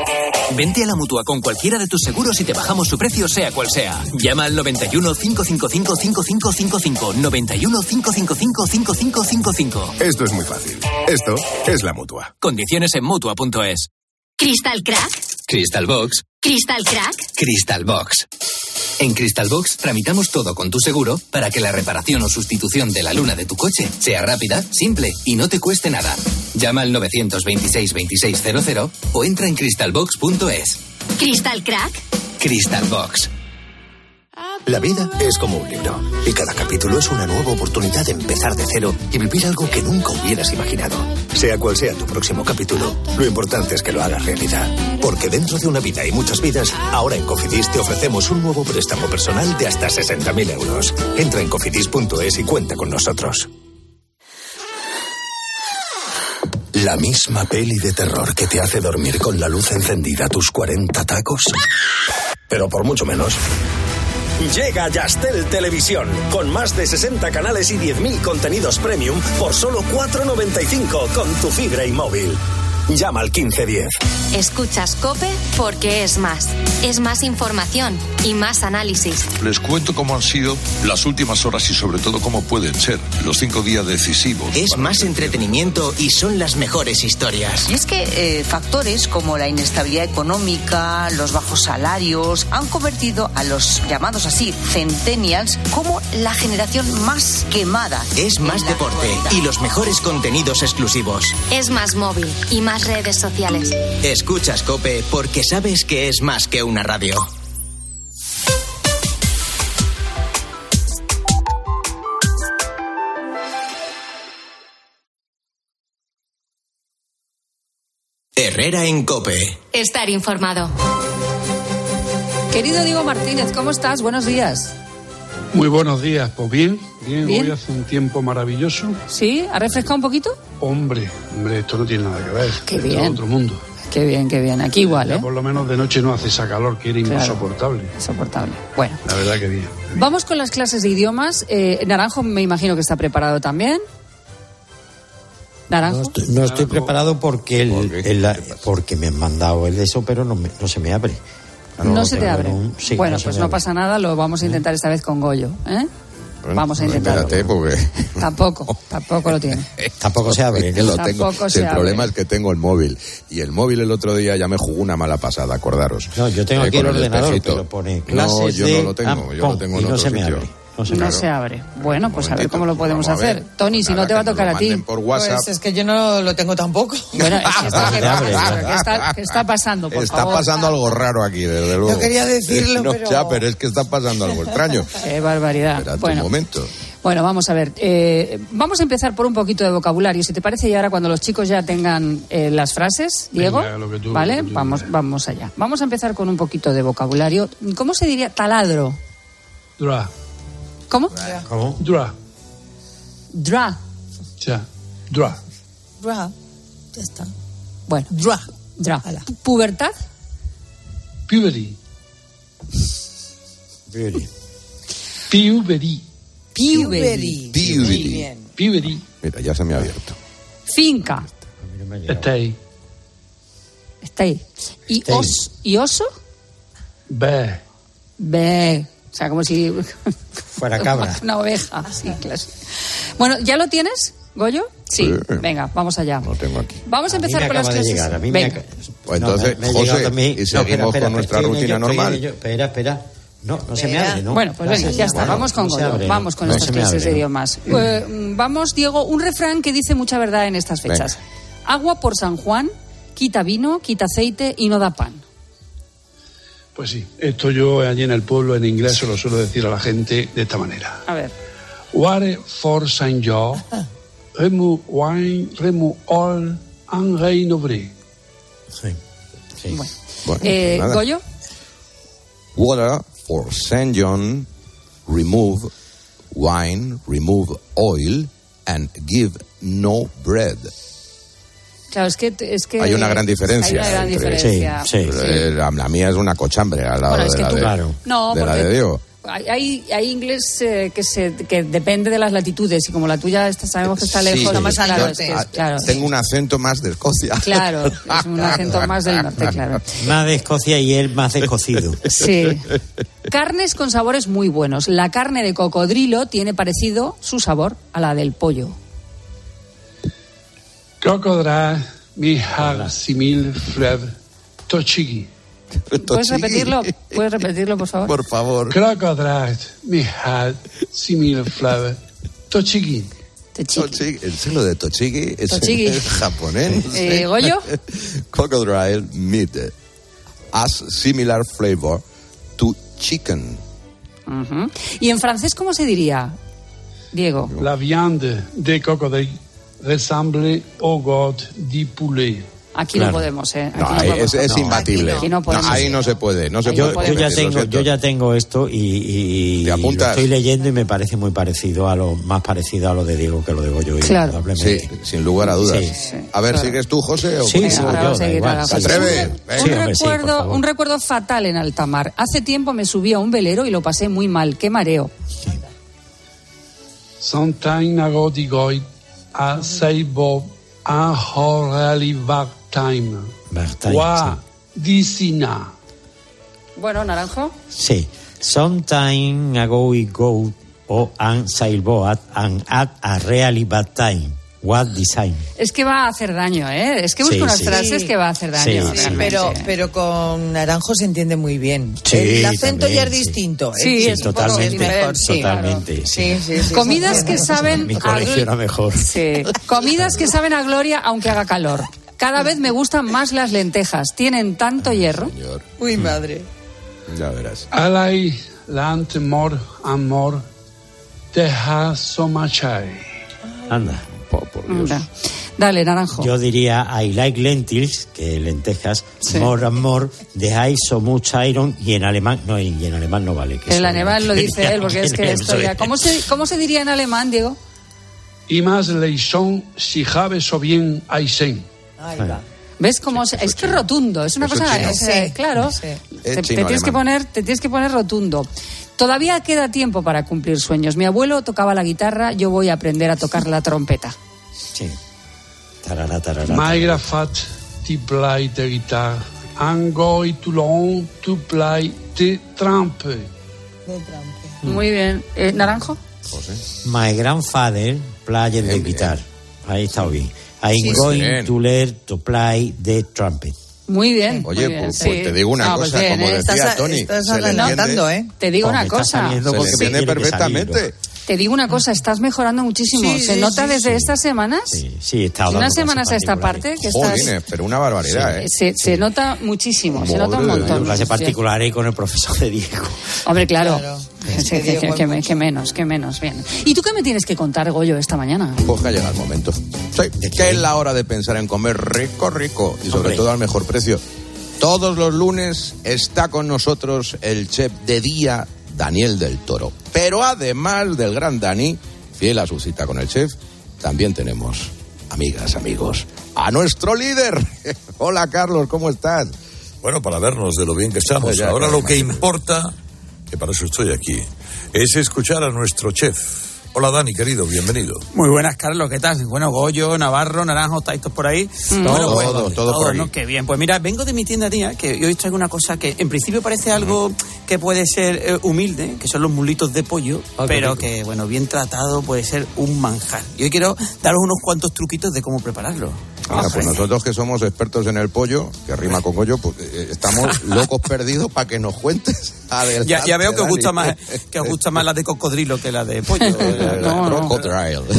Vente a la Mutua con cualquiera de tus seguros y te bajamos su precio sea cual sea. Llama al noventa y uno, cinco cinco cinco, cinco cinco cinco cinco. noventa y uno, cinco cinco cinco, cinco cinco cinco cinco. Esto es muy fácil. Esto es la Mutua. Condiciones en Mutua punto es. ¿Crystal Crack? Crystal Box. ¿Crystal Crack? Crystal Box. En Crystal Box tramitamos todo con tu seguro para que la reparación o sustitución de la luna de tu coche sea rápida, simple y no te cueste nada. Llama al nueve dos seis, veintiséis cero cero o entra en crystal box punto es. ¿Crystal Crack? Crystal Box. La vida es como un libro y cada capítulo es una nueva oportunidad de empezar de cero y vivir algo que nunca hubieras imaginado. Sea cual sea tu próximo capítulo, lo importante es que lo hagas realidad. Porque dentro de una vida y muchas vidas, ahora en Cofidis te ofrecemos un nuevo préstamo personal de hasta sesenta mil euros. Entra en cofidis punto es y cuenta con nosotros. La misma peli de terror que te hace dormir con la luz encendida tus cuarenta tacos. Pero por mucho menos. Llega Yastel Televisión, con más de sesenta canales y diez mil contenidos premium por solo cuatro noventa y cinco con tu fibra y móvil. Llama al quince diez. Escuchas COPE porque es más. Es más información y más análisis. Les cuento cómo han sido las últimas horas y sobre todo cómo pueden ser los cinco días decisivos. Es más entretenimiento y son las mejores historias. Y es que eh, factores como la inestabilidad económica, los bajos salarios, han convertido a los llamados así centennials como la generación más quemada. Es más deporte y los mejores contenidos exclusivos. Es más móvil y más redes sociales. Escuchas COPE porque sabes que es más que una radio. Herrera en COPE. Estar informado. Querido Diego Martínez, ¿cómo estás? Buenos días. Muy buenos días, pues bien, bien, ¿Bien? Hoy hace un tiempo maravilloso. ¿Sí? ¿Ha refrescado un poquito? Hombre, hombre, esto no tiene nada que ver. Qué Esto bien. es otro mundo. Qué bien, qué bien. Aquí igual, Ya ¿eh? por lo menos de noche no hace esa calor que era Claro. insoportable. Insoportable. Bueno. La verdad que bien. Vamos con las clases de idiomas. Eh, Naranjo me imagino que está preparado también. Naranjo. No estoy, no estoy preparado porque el, el- porque me han mandado el de eso, pero no, me- no se me abre. No, lo se te tengo abre. en un- sí, bueno, no se pues me no abre. pasa nada, lo vamos a intentar esta vez con Goyo, ¿eh? Bueno, Vamos a intentarlo. Espérate, porque... Tampoco, tampoco lo tiene. Tampoco se abre. Es que lo tengo. Tampoco Si se el abre. problema es que tengo el móvil. Y el móvil el otro día ya me jugó una mala pasada, acordaros. No, yo tengo Eh, aquí el con ordenador, espejito. pero pone No, clases yo de... no lo tengo. Ah, yo pon, lo tengo y en no otro se me sitio. abre. No se me No abre. se abre. Bueno, pues a ver cómo lo podemos Vamos a ver. hacer. Tony, si Nada, no te va a que nos tocar lo a ti. manden por WhatsApp. Pues es que yo no lo tengo tampoco. Bueno, es que está, Se ¿qué, abre, pasa? ¿verdad? ¿Qué está, qué está pasando? Por Está favor. pasando algo raro aquí, desde luego. No quería decirlo, No, pero- Ya, pero es que está pasando algo extraño. Qué barbaridad. Espérate Bueno. un momento. Bueno, vamos a ver. Eh, vamos a empezar por un poquito de vocabulario, si te parece, y ahora cuando los chicos ya tengan eh, las frases, Diego, Venga, lo que tú- ¿vale? lo que tú Vamos, digas. vamos allá. Vamos a empezar con un poquito de vocabulario. ¿Cómo se diría taladro? Dra, ¿Cómo? ¿Cómo? dra, Dra. ya, dra, Dra. Ya está. Bueno, Dra. dra. Pubertad. puberty, Beauty. puberty, Puberty. Puberty. Muy bien. puberty, Mira, ya se me ha abierto. Finca. stay, Está ahí. ¿Y, Stay. os, ¿Y oso? bear, Ve. O sea, como si... Fuera cabra. Una oveja. Sí, claro. Bueno, ¿ya lo tienes, Goyo? Sí. Sí. Venga, vamos allá. Lo tengo aquí. Vamos a A mí empezar me con las acaba de clases. llegar, a mí me Venga. acaba- Pues No, entonces, me- me ha llegado José, también- y No, seguimos espera, espera, con nuestra estoy en rutina ello, estoy en normal. ello. Espera, espera. No, no se me abre, ¿no? Bueno, pues venga, Clases, ya está. bueno, Vamos con no se Goyo. abre, Vamos con no estas se me clases abre, de ¿no? idiomas. Eh, vamos, Diego, un refrán que dice mucha verdad en estas fechas. Agua por San Juan, quita vino, quita aceite y no da pan. Pues sí, esto yo allí en el pueblo en inglés se lo suelo decir a la gente de esta manera. A ver. Ware for Saint John, remu wine, remu all, and rein obré. Sí, sí. Bueno. Bueno, Eh, pues nada. Goyo, Water for Saint John, remove wine, remove oil, and give no bread. claro, es que... Es que Hay una gran diferencia. Hay una gran entre- diferencia. Sí, sí. Eh, La, la mía es una cochambre al lado Bueno, es de que la tú- de, Claro. No, de la porque- de Diego. hay, hay inglés eh, que se que depende de las latitudes y como la tuya está, sabemos que está lejos, sí, está más al claro, norte. a, Claro. Tengo un acento más de Escocia. Claro, es un acento más del norte, claro. Más de Escocia y él más de cocido. Sí. Carnes con sabores muy buenos. La carne de cocodrilo tiene parecido su sabor a la del pollo. Crocodile mi har simil flev tochigi. ¿Puedes repetirlo? ¿Puedes repetirlo, por favor? Por favor. Crocodile mi har simil flev tochigi. Tochigi. El celo de Tochigi es, Tochigi. es japonés. Eh, ¿Goyo? Crocodile meat has similar flavor to chicken. Uh-huh. ¿Y en francés cómo se diría, Diego? La viande de cocodrilo ressemble au got du poulet. Aquí Claro. no podemos, ¿eh? Aquí No, no ahí podemos. es, es No, imbatible. aquí no podemos. No, ahí no se puede. No se Yo, puede yo ya repetir, lo tengo, siento. yo ya tengo esto y, y, y ¿Te apuntas? lo estoy leyendo y me parece muy parecido a lo más parecido a lo de Diego que lo de Goyo. Claro. indudablemente. Sí, sin lugar a dudas. Sí, sí. A ver, Claro. ¿sigues tú, José? O Sí, cómo? sí, Ahora yo, vamos a da seguir igual. a ¿Se José. atreve? Un, Venga. Sí, hombre, sí, por recuerdo, favor. un recuerdo fatal en alta mar. Hace tiempo me subí a un velero y lo pasé muy mal. ¡Qué mareo! Santain agodigoid a seibo a horali time. Bertain, Wa disina. Bueno, Naranjo. sí. Sí. Sometime ago we go o an sailboat and at a really bad time. What design? Es que va a hacer daño, ¿eh? Es que busco Sí, unas sí. frases que va a hacer daño. Sí, Sí, realmente. pero, pero con Naranjo se entiende muy bien. Sí, el acento también, ya es sí. distinto. ¿eh? Sí, Sí, es un poco totalmente, diferente, sí, totalmente. Sí, Sí. sí, sí. Comidas sí. que saben Mi a colegio gl- era mejor. Sí. Comidas que saben a gloria aunque haga calor. Cada vez me gustan más las lentejas. Tienen tanto hierro. Señor, Uy, madre. ya verás. Alai lant mor amor teja somachai. Anda. Po- por Dios. Da- Dale, Naranjo. Yo diría I like lentils, que lentejas, Sí. more and more, de I so much iron, y en alemán, no, y en alemán no vale. Que El eso- alemán lo dice él, porque es que Eso esto ya... ¿Cómo se, ¿Cómo se diría en alemán, Diego? Y más leison si jabe so bien aisen. Ahí va. ¿Ves cómo se- es que es rotundo, es una Eso cosa, chino. es, eh, Sí, claro, sí. te, Es te chino tienes que alemán. poner, te tienes que poner rotundo. Todavía queda tiempo para cumplir sueños. Mi abuelo tocaba la guitarra, yo voy a aprender a tocar la trompeta. Sí. Tarara, tarara. Maigra fat ti play de guitar. Angoi Toulon tu play de trampe. Muy bien, eh, Naranjo. José. My grandfather played the Bien, guitar. Ahí está bien. I'm Sí, going bien. to learn to play the trumpet. Muy bien. Oye, muy bien, pues, sí. pues te digo una No, pues cosa, bien, como ¿eh? decía Estás, Tony, estás se le adelantando, entiende, ¿eh? Te digo Pues una me está cosa. saliendo se le porque me entiende tiene que salir, perfectamente. Te digo una cosa, estás mejorando muchísimo. Sí, ¿Se sí, nota sí, desde sí. estas semanas? Sí, sí, está De dando unas clases semanas a esta particulares. parte que estás... Jolines, pero una barbaridad, ¿eh? Se, se nota muchísimo, se nota un Madre de montón. Dios. Clases Sí. particulares con el profesor de Diego. Hombre, claro. Claro. Sí, Es que que, Diego que- es que me- mucho. que menos, que menos. Bien. ¿Y tú qué me tienes que contar, Goyo, esta mañana? Pues que ha llegado el momento. Sí, que es la hora de pensar en comer rico, rico y sobre Hombre. todo al mejor precio. Todos los lunes está con nosotros el chef de día, Daniel del Toro. Pero además del gran Dani, fiel a su cita con el chef, también tenemos, amigas, amigos, a nuestro líder. Hola, Carlos, ¿cómo estás? Bueno, para vernos de lo bien que estamos. Pues ya, Ahora claro, lo que imagino. importa, que para eso estoy aquí, es escuchar a nuestro chef. Hola, Dani, querido, bienvenido. Muy buenas, Carlos, ¿qué tal? Bueno, Goyo, Navarro, Naranjo, ¿estáis todos por ahí? Mm. Bueno, Todo, pues, todo, todo por aquí. ¿no? Qué bien. Pues mira, vengo de mi tienda, tía, que hoy traigo una cosa que en principio parece algo que puede ser eh, humilde, que son los mulitos de pollo, Ah, qué pero rico. que, bueno, bien tratado puede ser un manjar. Y hoy quiero daros unos cuantos truquitos de cómo prepararlo. Venga, pues nosotros que somos expertos en el pollo, que rima con pollo, pues eh, estamos locos perdidos para que nos cuentes. Adelante, Ya, ya veo que os gusta Dani. más que os gusta más la de cocodrilo que la de pollo. No, no. Crocodile.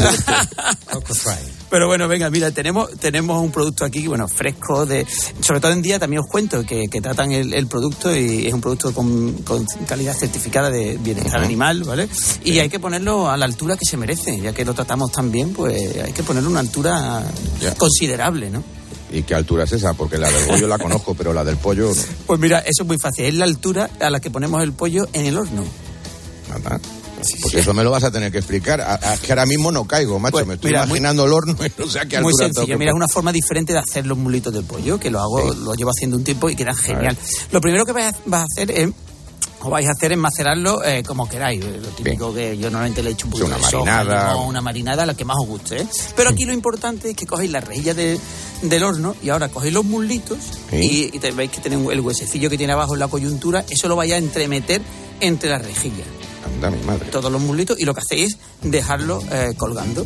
Pero bueno, venga, mira, tenemos tenemos un producto aquí, bueno, fresco, de sobre todo en día también os cuento que, que tratan el, el producto y es un producto con, con calidad certificada de bienestar Uh-huh. animal, ¿vale? Y hay que ponerlo a la altura que se merece, ya que lo tratamos tan bien, pues hay que ponerlo a una altura Ya. considerable, ¿no? ¿Y qué altura es esa? Porque la del pollo la conozco, pero la del pollo no. Pues mira, eso es muy fácil, es la altura a la que ponemos el pollo en el horno. Nada. Pues eso me lo vas a tener que explicar. A- a- Es que ahora mismo no caigo, macho. Pues, me estoy mira, muy- imaginando el horno y no sé a qué Muy altura tengo sencillo, que mira, es poner. una forma diferente de hacer los mulitos del pollo, que lo hago, lo llevo haciendo un tiempo y quedan genial. Lo primero que vas a, vas a hacer es o vais a hacer es macerarlo eh, como queráis. Lo típico Bien. que yo normalmente le echo un poquito una de soja, marinada. limón, una marinada, la que más os guste, ¿eh? Pero aquí lo importante es que cogéis la rejilla de, del horno y ahora cogéis los muslitos ¿Sí? y, y te, veis que tienen el huesecillo que tiene abajo en la coyuntura, eso lo vais a entremeter entre las rejillas. Anda, mi madre. Todos los muslitos, y lo que hacéis es dejarlo eh, colgando.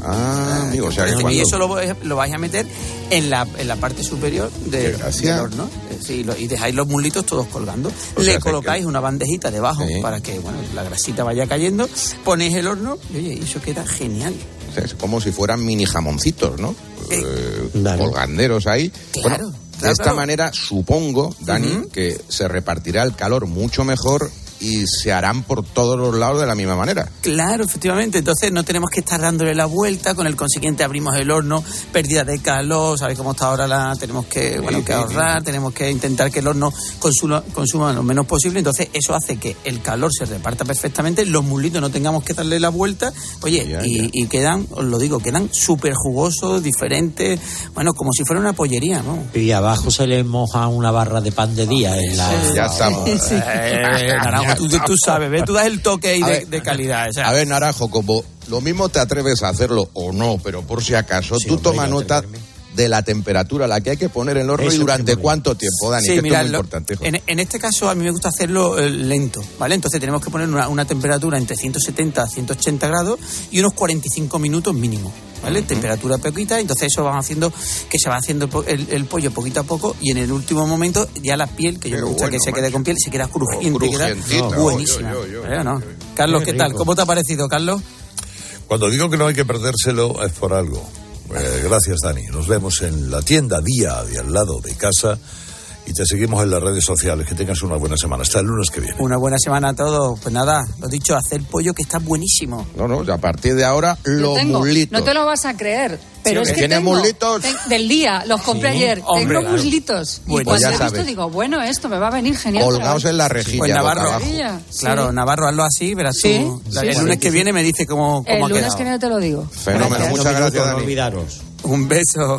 Ah, amigo, o sea, que y cuando... eso lo, lo vais a meter en la, en la parte superior de, del horno. Sí, lo, y dejáis los muslitos todos colgando. O Le sea, colocáis que... una bandejita debajo sí. para que bueno, la grasita vaya cayendo. Ponéis el horno y oye, eso queda genial. O sea, es como si fueran mini jamoncitos, ¿no? Eh, eh, claro. Colganderos ahí. Claro. Bueno, claro de esta claro. manera, supongo, Dani, uh-huh. que se repartirá el calor mucho mejor y se harán por todos los lados de la misma manera. Claro, efectivamente. Entonces no tenemos que estar dándole la vuelta, con el consiguiente abrimos el horno, pérdida de calor, ¿sabéis cómo está ahora la? Tenemos que, bueno, que ahorrar, tenemos que intentar que el horno consuma, consuma lo menos posible. Entonces eso hace que el calor se reparta perfectamente, los muslitos no tengamos que darle la vuelta, oye, ya, y, ya. y quedan, os lo digo, quedan súper jugosos, diferentes, bueno, como si fuera una pollería, ¿no? Y abajo se le moja una barra de pan de día en la... Sí, ya estamos. Sí. Eh, Naranjo, tú, tú sabes, ¿ves? Tú das el toque ahí de, ver, de calidad. O sea. A ver, Naranjo, como lo mismo te atreves a hacerlo o no, pero por si acaso, sí, tú hombre, toma nota de la temperatura a la que hay que poner el horno. Eso y durante cuánto tiempo, Dani, sí, que mira, esto es muy lo, importante. En, en este caso a mí me gusta hacerlo eh, lento, ¿vale? Entonces tenemos que poner una, una temperatura entre ciento setenta a ciento ochenta grados y unos cuarenta y cinco minutos mínimo, ¿vale? Uh-huh. Temperatura poquita, entonces eso va haciendo que se va haciendo el, el pollo poquito a poco y en el último momento ya la piel, que yo Qué me gusta bueno, que se quede con piel, se queda crujiente, oh, queda no, buenísima. Yo, yo, yo, yo, ¿no? Carlos, Qué, ¿qué tal? ¿Cómo te ha parecido, Carlos? Cuando digo que no hay que perdérselo es por algo. Eh, gracias, Dani. Nos vemos en la tienda Día de al lado de casa y te seguimos en las redes sociales. Que tengas una buena semana. Hasta el lunes que viene. Una buena semana a todos. Pues nada, lo dicho, hacer pollo que está buenísimo. No, no, a partir de ahora, los tengo, muslitos. No te lo vas a creer, pero sí, es que ¿Tienes tengo, muslitos? Ten, del día, los compré sí, ayer. Hombre, tengo claro. muslitos. Bueno, y cuando he visto digo, bueno, esto me va a venir genial. Colgaos en la rejilla. Pues Navarro, sí. claro, Navarro, hazlo así, verás sí, tú. Sí, el sí, lunes sí, que sí. viene me dice cómo, cómo el ha quedado. El lunes que viene te lo digo. Fenómeno, gracias. muchas gracias, Dani. No olvidaros. Un beso.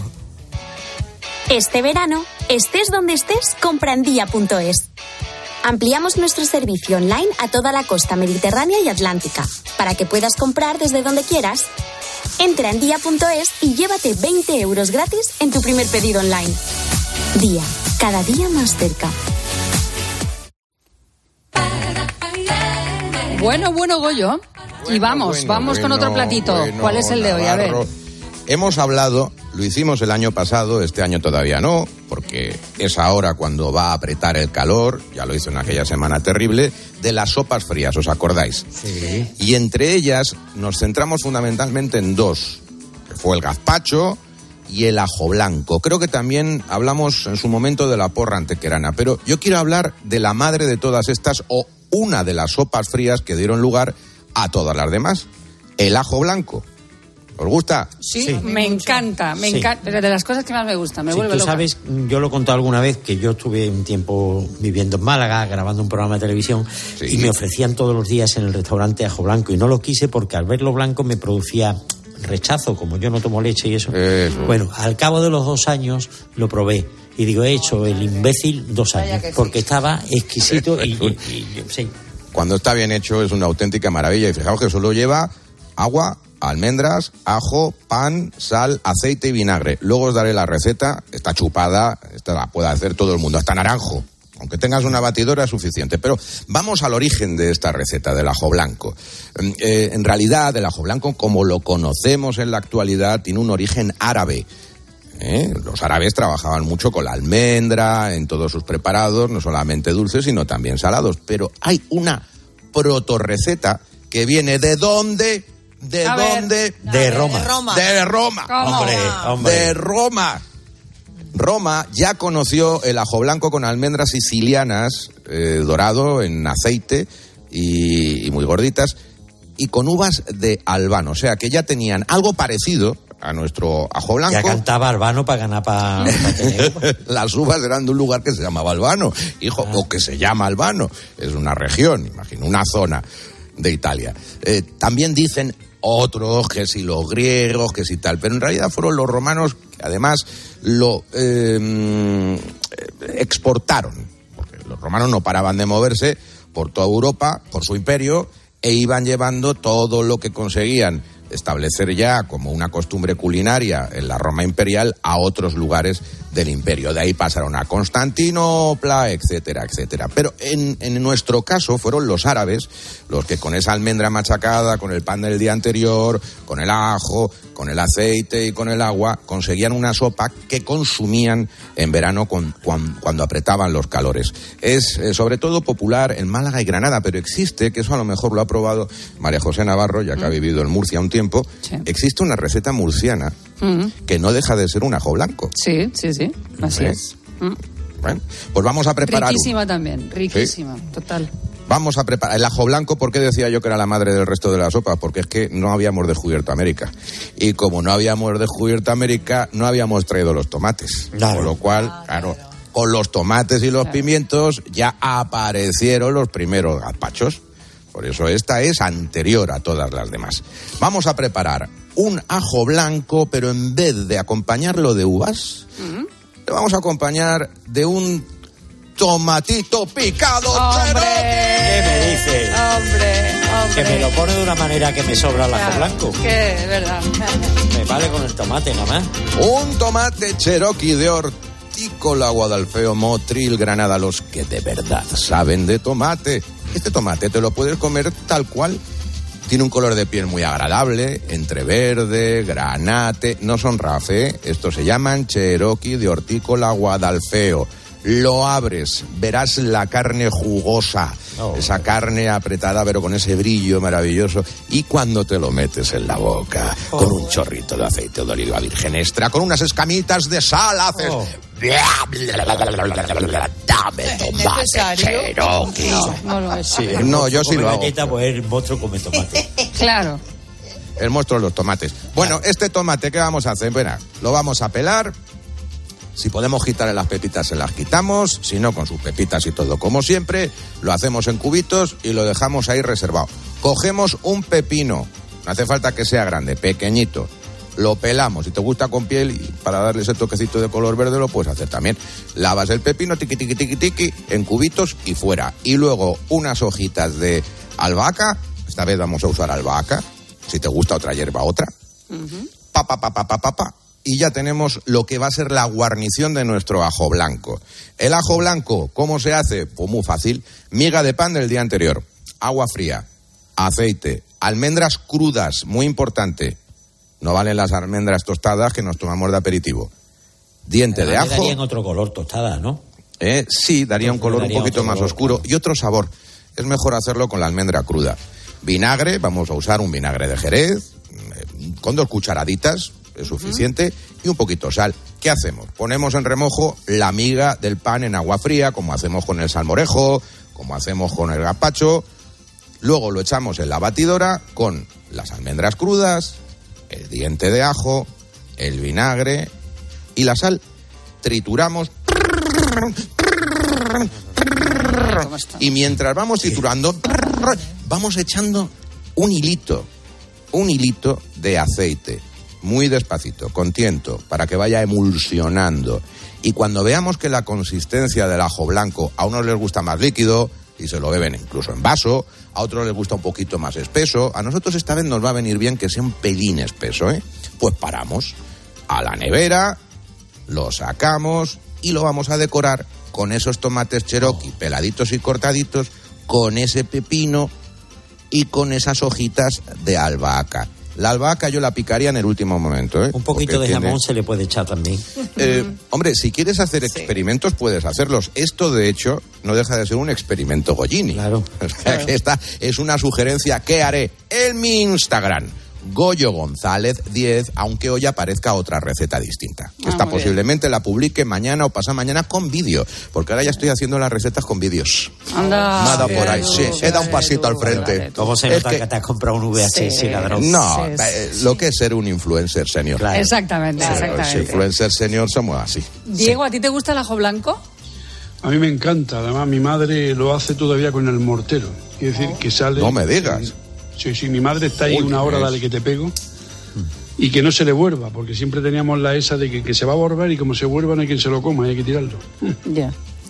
Este verano, estés donde estés, compra en día punto es. Ampliamos nuestro servicio online a toda la costa mediterránea y atlántica, para que puedas comprar desde donde quieras. Entra en día punto es y llévate veinte euros gratis en tu primer pedido online. Día, cada día más cerca. Bueno, bueno, Goyo. Y vamos, bueno, vamos bueno, con otro platito. Bueno, ¿Cuál es el de hoy? A ver. Hemos hablado, lo hicimos el año pasado, este año todavía no, porque es ahora cuando va a apretar el calor, ya lo hizo en aquella semana terrible, de las sopas frías, ¿os acordáis? Sí. Y entre ellas nos centramos fundamentalmente en dos, que fue el gazpacho y el ajo blanco. Creo que también hablamos en su momento de la porra antequerana, pero yo quiero hablar de la madre de todas estas, o una de las sopas frías que dieron lugar a todas las demás, el ajo blanco. ¿Os gusta? Sí, sí. me encanta, me sí. encanta. Pero de las cosas que más me gustan, me sí, vuelve tú loca. Sabes, yo lo he contado alguna vez que yo estuve un tiempo viviendo en Málaga, grabando un programa de televisión, sí. y me ofrecían todos los días en el restaurante ajo blanco, y no lo quise porque al verlo blanco me producía rechazo, como yo no tomo leche y eso. eso. Bueno, al cabo de los dos años lo probé. Y digo, he hecho el imbécil dos años, porque sí. estaba exquisito y, y, y, y sí. Cuando está bien hecho es una auténtica maravilla. Y fijaos que solo lleva agua, almendras, ajo, pan, sal, aceite y vinagre. Luego os daré la receta, está chupada, esta la puede hacer todo el mundo, hasta Naranjo. Aunque tengas una batidora es suficiente. Pero vamos al origen de esta receta del ajo blanco. Eh, en realidad, el ajo blanco, como lo conocemos en la actualidad, tiene un origen árabe. ¿Eh? Los árabes trabajaban mucho con la almendra en todos sus preparados, no solamente dulces, sino también salados. Pero hay una protorreceta que viene ¿de dónde? ¿De A dónde? Ver, de, Roma. de Roma. De Roma. Hombre, hombre. De Roma. Roma ya conoció el ajo blanco con almendras sicilianas, eh, dorado en aceite y, y muy gorditas, y con uvas de Albano. O sea que ya tenían algo parecido a nuestro ajo blanco. Ya cantaba Albano para ganar para... Las uvas eran de un lugar que se llamaba Albano, hijo, ah. o que se llama Albano. Es una región, imagino, una zona de Italia. Eh, también dicen otros, que si los griegos, que si tal, pero en realidad fueron los romanos que además lo eh, exportaron, porque los romanos no paraban de moverse por toda Europa, por su imperio, e iban llevando todo lo que conseguían establecer ya como una costumbre culinaria en la Roma imperial a otros lugares del imperio. De ahí pasaron a Constantinopla, etcétera, etcétera. Pero en, en nuestro caso fueron los árabes los que con esa almendra machacada, con el pan del día anterior, con el ajo, con el aceite y con el agua, conseguían una sopa que consumían en verano con, cuando, cuando apretaban los calores. Es eh, sobre todo popular en Málaga y Granada, pero existe, que eso a lo mejor lo ha probado María José Navarro, ya que mm. ha vivido en Murcia un tiempo, sí. existe una receta murciana mm. que no deja de ser un ajo blanco. Sí, sí, sí, así ¿Sí? es. Mm. Bueno, pues vamos a preparar... Riquísima uno. también, riquísima, ¿Sí? total. Vamos a preparar el ajo blanco. ¿Por qué decía yo que era la madre del resto de la sopa? Porque es que no habíamos descubierto América. Y como no habíamos descubierto América, no habíamos traído los tomates. Claro. Con lo cual, ah, claro, claro, con los tomates y los claro. pimientos ya aparecieron los primeros gazpachos. Por eso esta es anterior a todas las demás. Vamos a preparar un ajo blanco, pero en vez de acompañarlo de uvas, uh-huh. le vamos a acompañar de un tomatito picado. ¡Hombre! ¿Qué me dices? ¡Hombre! ¡Hombre! Que me lo pone de una manera que me sobra el ajo claro, blanco. Que, es verdad. Me vale con el tomate nada más. Un tomate Cherokee de Hortícola Guadalfeo, Motril, Granada, los que de verdad saben de tomate. Este tomate te lo puedes comer tal cual. Tiene un color de piel muy agradable, entre verde, granate. No son rafé, estos se llaman Cherokee de Hortícola Guadalfeo. Lo abres, verás la carne jugosa, oh, esa carne apretada pero con ese brillo maravilloso, y cuando te lo metes en la boca, oh, con un chorrito de aceite de oliva virgen extra, con unas escamitas de sal, haces... Oh. Dame tomate Cherokee. No, no lo es. Sí, no, yo sí lo hago. Pues el monstruo come tomate. Claro. El monstruo de los tomates. Bueno, este tomate, ¿qué vamos a hacer? Bueno, lo vamos a pelar. Si podemos quitarle las pepitas, se las quitamos. Si no, con sus pepitas y todo, como siempre, lo hacemos en cubitos y lo dejamos ahí reservado. Cogemos un pepino, no hace falta que sea grande, pequeñito. Lo pelamos. Si te gusta con piel, y para darle ese toquecito de color verde, lo puedes hacer también. Lavas el pepino, tiqui, tiqui, tiqui, tiqui, en cubitos y fuera. Y luego unas hojitas de albahaca. Esta vez vamos a usar albahaca. Si te gusta otra hierba, otra. Uh-huh. Pa, pa, pa, pa, pa, pa, pa. Y ya tenemos lo que va a ser la guarnición de nuestro ajo blanco. El ajo blanco, ¿cómo se hace? Pues muy fácil. Miga de pan del día anterior, agua fría, aceite, almendras crudas, muy importante. No valen las almendras tostadas que nos tomamos de aperitivo. Diente de ajo. Darían otro color tostada, ¿no? Eh, sí, daría un color daría un poquito más color, oscuro claro. Y otro sabor. Es mejor hacerlo con la almendra cruda. Vinagre, vamos a usar un vinagre de Jerez, eh, con dos cucharaditas. Es suficiente, uh-huh. y un poquito de sal. ¿Qué hacemos? Ponemos en remojo la miga del pan en agua fría, como hacemos con el salmorejo, como hacemos con el gazpacho. Luego lo echamos en la batidora con las almendras crudas, el diente de ajo, el vinagre y la sal. Trituramos. Y mientras vamos triturando, vamos echando un hilito, un hilito de aceite. Muy despacito, con tiento, para que vaya emulsionando. Y cuando veamos que la consistencia del ajo blanco a unos les gusta más líquido y se lo beben incluso en vaso, a otros les gusta un poquito más espeso, a nosotros esta vez nos va a venir bien que sea un pelín espeso, ¿eh? Pues paramos a la nevera, lo sacamos y lo vamos a decorar con esos tomates Cherokee peladitos y cortaditos, con ese pepino y con esas hojitas de albahaca. La albahaca yo la picaría en el último momento, ¿eh? Un poquito de jamón tiene... se le puede echar también. Eh, hombre, si quieres hacer experimentos, sí. puedes hacerlos. Esto, de hecho, no deja de ser un experimento Goyini. Claro. O sea, claro. que esta es una sugerencia que haré en mi Instagram. Goyo González diez, aunque hoy aparezca otra receta distinta. Ah, Esta posiblemente bien. la publique mañana o pasado mañana con vídeo, porque ahora ya estoy haciendo las recetas con vídeos. Anda. Nada por ahí. Sí, he dado un pasito al frente. ¿Cómo se nota es que... que te has comprado un V H S, sí. ladrón? No, sí, eh, sí. lo que es ser un influencer senior. Claro. Exactamente, sí, exactamente. Los influencers senior somos así. Diego, sí. ¿a ti te gusta el ajo blanco? A mí me encanta. Además, mi madre lo hace todavía con el mortero. Es decir, oh. que sale... No me digas. Sí, sí, mi madre está ahí Uy, una hora, dale que te pego. Y que no se le vuelva, porque siempre teníamos la esa de que, que se va a volver y como se vuelva no hay quien se lo coma, hay que tirarlo. Ya.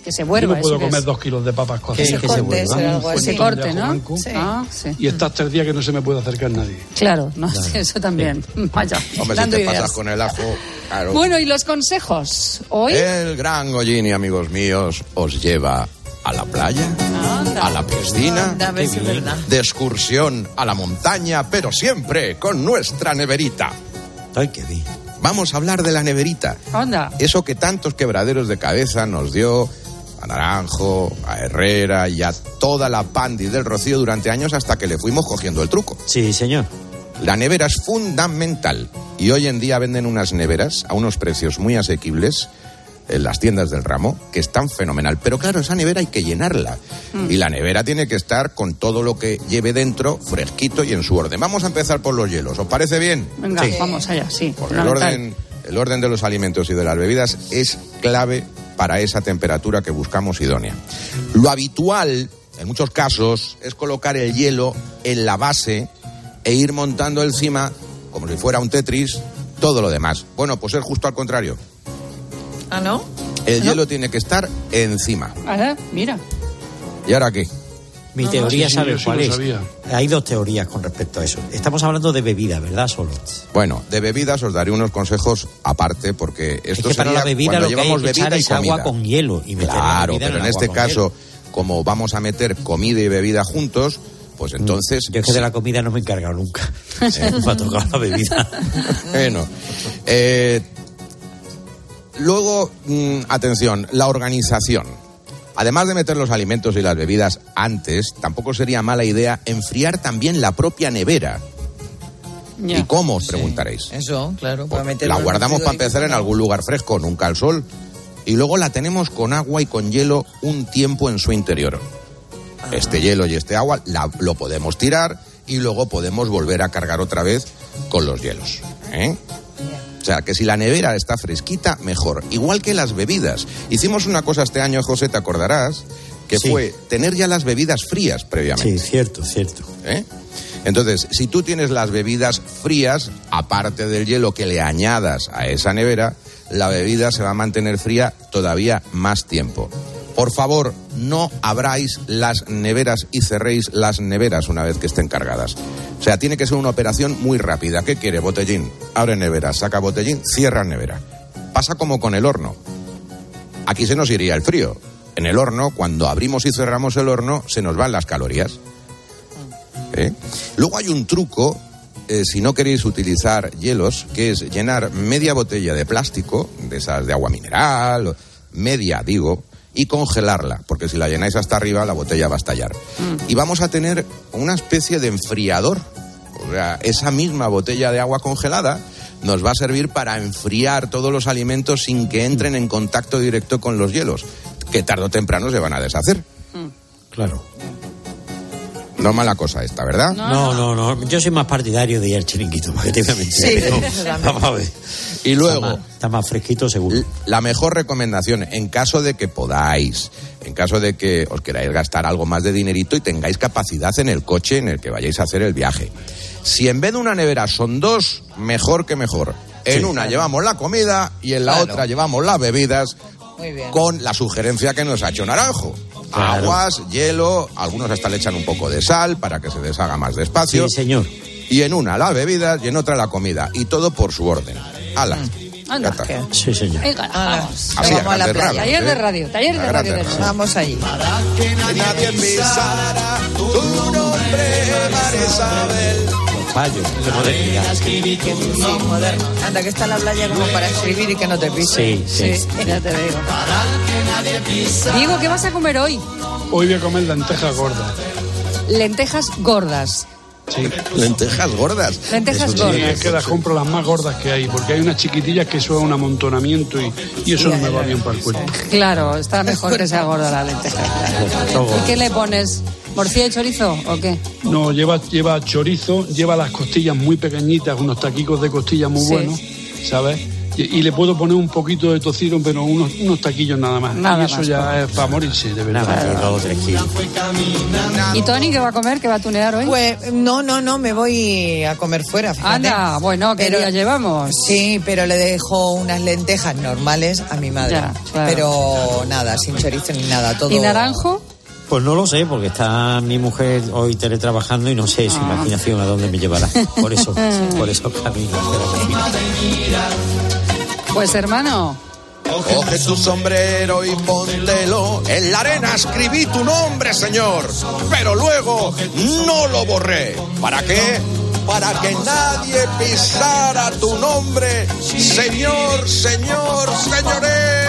Que se vuelva. Yo no puedo eso comer es. dos kilos de papas cocidas. Que, que se vuelva. Algo así. Se corte, ¿no? Sí. Ah, sí. Y estás tres días que no se me puede acercar nadie. Claro, no, Claro. sí, eso también. Sí. Vaya, Hombre, si te ideas. pasas con el ajo, claro. Bueno, ¿y los consejos? Hoy... El gran Gollini, amigos míos, os lleva a la playa, Anda. a la piscina, Anda, a ver si es verdad. de excursión a la montaña, pero siempre con nuestra neverita. Ay, qué bien. Vamos a hablar de la neverita. Anda. Eso que tantos quebraderos de cabeza nos dio a Naranjo, a Herrera y a toda la pandi del Rocío durante años hasta que le fuimos cogiendo el truco. Sí, señor. La nevera es fundamental y hoy en día venden unas neveras a unos precios muy asequibles en las tiendas del ramo, que están fenomenal. Pero claro, esa nevera hay que llenarla. Mm. Y la nevera tiene que estar con todo lo que lleve dentro, fresquito y en su orden. Vamos a empezar por los hielos. ¿Os parece bien? Venga, sí. Vamos allá, sí. Porque el orden, el orden de los alimentos y de las bebidas es clave para esa temperatura que buscamos idónea. Lo habitual, en muchos casos, es colocar el hielo en la base e ir montando encima, como si fuera un Tetris, todo lo demás. Bueno, pues es justo al contrario. ¿Ah, no? El ¿No? hielo tiene que estar encima. Ajá, mira. ¿Y ahora qué? Mi no, teoría, no, sí, ¿sabes sí, cuál es? sabía. Hay dos teorías con respecto a eso. Estamos hablando de bebida, ¿verdad? Solo. Bueno, de bebidas os daré unos consejos aparte, porque esto es que para sería la bebida cuando lo que llevamos hay que echar bebida y es comida. agua con hielo. Y meter claro, la pero en en este caso, hielo. como vamos a meter comida y bebida juntos, pues entonces... Yo es que de la comida no me he encargado nunca. ¿Eh? Me ha tocado la bebida. Bueno, eh... Luego, mmm, atención, la organización. Además de meter los alimentos y las bebidas antes, tampoco sería mala idea enfriar también la propia nevera. Ya. ¿Y cómo, os preguntaréis? Sí, eso, claro. Pues para meterlo la guardamos para empezar en no. algún lugar fresco, nunca al sol. Y luego la tenemos con agua y con hielo un tiempo en su interior. Ah. Este hielo y este agua la, lo podemos tirar y luego podemos volver a cargar otra vez con los hielos. ¿Eh? O sea, que si la nevera está fresquita, mejor. Igual que las bebidas. Hicimos una cosa este año, José, te acordarás, que sí. fue tener ya las bebidas frías previamente. Sí, cierto, cierto. ¿Eh? Entonces, si tú tienes las bebidas frías, aparte del hielo que le añadas a esa nevera, la bebida se va a mantener fría todavía más tiempo. Por favor, no abráis las neveras y cerréis las neveras una vez que estén cargadas. O sea, tiene que ser una operación muy rápida. ¿Qué quiere? Botellín. Abre nevera, saca botellín, cierra nevera. Pasa como con el horno. Aquí se nos iría el frío. En el horno, cuando abrimos y cerramos el horno, se nos van las calorías. ¿Eh? Luego hay un truco, eh, si no queréis utilizar hielos, que es llenar media botella de plástico, de esas de agua mineral, media, digo, y congelarla, porque si la llenáis hasta arriba, la botella va a estallar. Mm. Y vamos a tener una especie de enfriador. O sea, esa misma botella de agua congelada nos va a servir para enfriar todos los alimentos sin que entren en contacto directo con los hielos, que tarde o temprano se van a deshacer. Mm. Claro. No mala cosa esta, ¿verdad? No, no, no. no. Yo soy más partidario de ir al chiringuito, porque te voy a mentir. Sí, no. Vamos a ver. Y luego... Está más, está más fresquito, seguro. La mejor recomendación, en caso de que podáis, en caso de que os queráis gastar algo más de dinerito y tengáis capacidad en el coche en el que vayáis a hacer el viaje. Si en vez de una nevera son dos, mejor que mejor. En sí, una claro. llevamos la comida y en la claro. otra llevamos las bebidas. Muy bien. Con la sugerencia que nos ha hecho Naranjo. Claro. Aguas, hielo, algunos hasta le echan un poco de sal para que se deshaga más despacio. Sí, señor. Y en una las bebidas y en otra la comida. Y todo por su orden. ¡Hala! Anda, sí, señor. Venga, vamos. Así, vamos a la playa. Radio, taller ¿eh? de radio, taller de radio. De radio. Vamos allí. Para que nadie pisara tu nombre, Marisabel. Fallo, que modernidad. Sí, moderno. Anda, que está en la playa como para escribir y que no te pise. Sí, sí, sí. Ya te digo. Diego, ¿qué vas a comer hoy? Hoy voy a comer lentejas gordas. Lentejas gordas. Sí. Lentejas gordas. Lentejas eso, gordas. Sí, es que las compro las más gordas que hay, porque hay unas chiquitillas que eso es un amontonamiento y, y eso sí, no me va bien para el cuerpo. Claro, está mejor que sea gorda la lenteja. Claro. ¿Y qué le pones? ¿Morcilla y chorizo o qué? No, lleva, lleva chorizo, lleva las costillas muy pequeñitas, unos taquicos de costillas muy sí. buenos, ¿sabes? y, y le puedo poner un poquito de tocino, pero unos, unos taquillos nada más. Nada y eso más, ya pues. es para morirse, de verdad. Nada, dos o tres kilos. ¿Y Tony qué va a comer? ¿Qué va a tunear hoy? Pues no, no, no, me voy a comer fuera, fíjate. Anda, bueno, ¿qué Pero- día llevamos? Sí, pero le dejo unas lentejas normales a mi madre. Ya, claro. Pero nada, sin chorizo ni nada, todo... ¿Y naranjo? Pues no lo sé, porque está mi mujer hoy teletrabajando y no sé su Ah. imaginación a dónde me llevará. Por eso, por eso camino hacia la cocina. Pues hermano, Coge tu sombrero y póntelo. En la arena escribí tu nombre, señor. Pero luego no lo borré. ¿Para qué? Para que nadie pisara tu nombre. Señor, señor, señoré.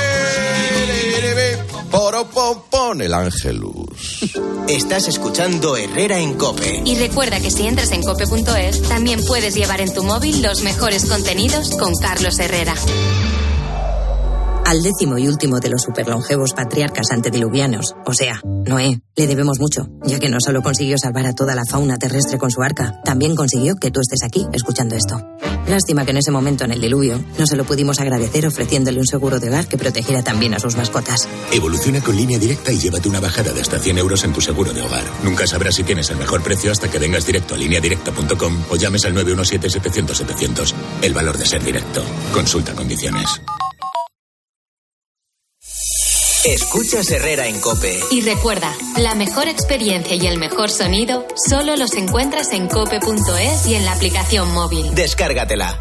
Poro, pon, pon el ángelus. Estás escuchando Herrera en COPE. Y recuerda que si entras en cope punto es, también puedes llevar en tu móvil los mejores contenidos con Carlos Herrera. Al décimo y último de los superlongevos patriarcas antediluvianos, o sea, Noé, le debemos mucho, ya que no solo consiguió salvar a toda la fauna terrestre con su arca, también consiguió que tú estés aquí escuchando esto. Lástima que en ese momento, en el diluvio, no se lo pudimos agradecer ofreciéndole un seguro de hogar que protegiera también a sus mascotas. Evoluciona con Línea Directa y llévate una bajada de hasta cien euros en tu seguro de hogar. Nunca sabrás si tienes el mejor precio hasta que vengas directo a línea directa punto com o llames al nueve uno siete, setecientos, setecientos. El valor de ser directo. Consulta condiciones. Escuchas Herrera en COPE. Y recuerda, la mejor experiencia y el mejor sonido solo los encuentras en cope punto es y en la aplicación móvil. Descárgatela.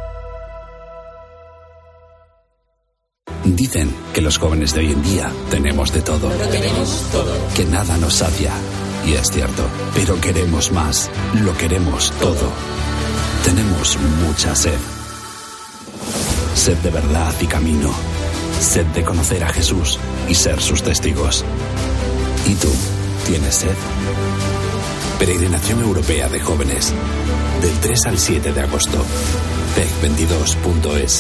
Dicen que los jóvenes de hoy en día tenemos de todo. Que nada nos sacia. Y es cierto. Pero queremos más. Lo queremos todo. Tenemos mucha sed. Sed de verdad y camino. Sed de conocer a Jesús y ser sus testigos. ¿Y tú? ¿Tienes sed? Peregrinación Europea de Jóvenes. Del tres al siete de agosto. P E C veintidós punto es.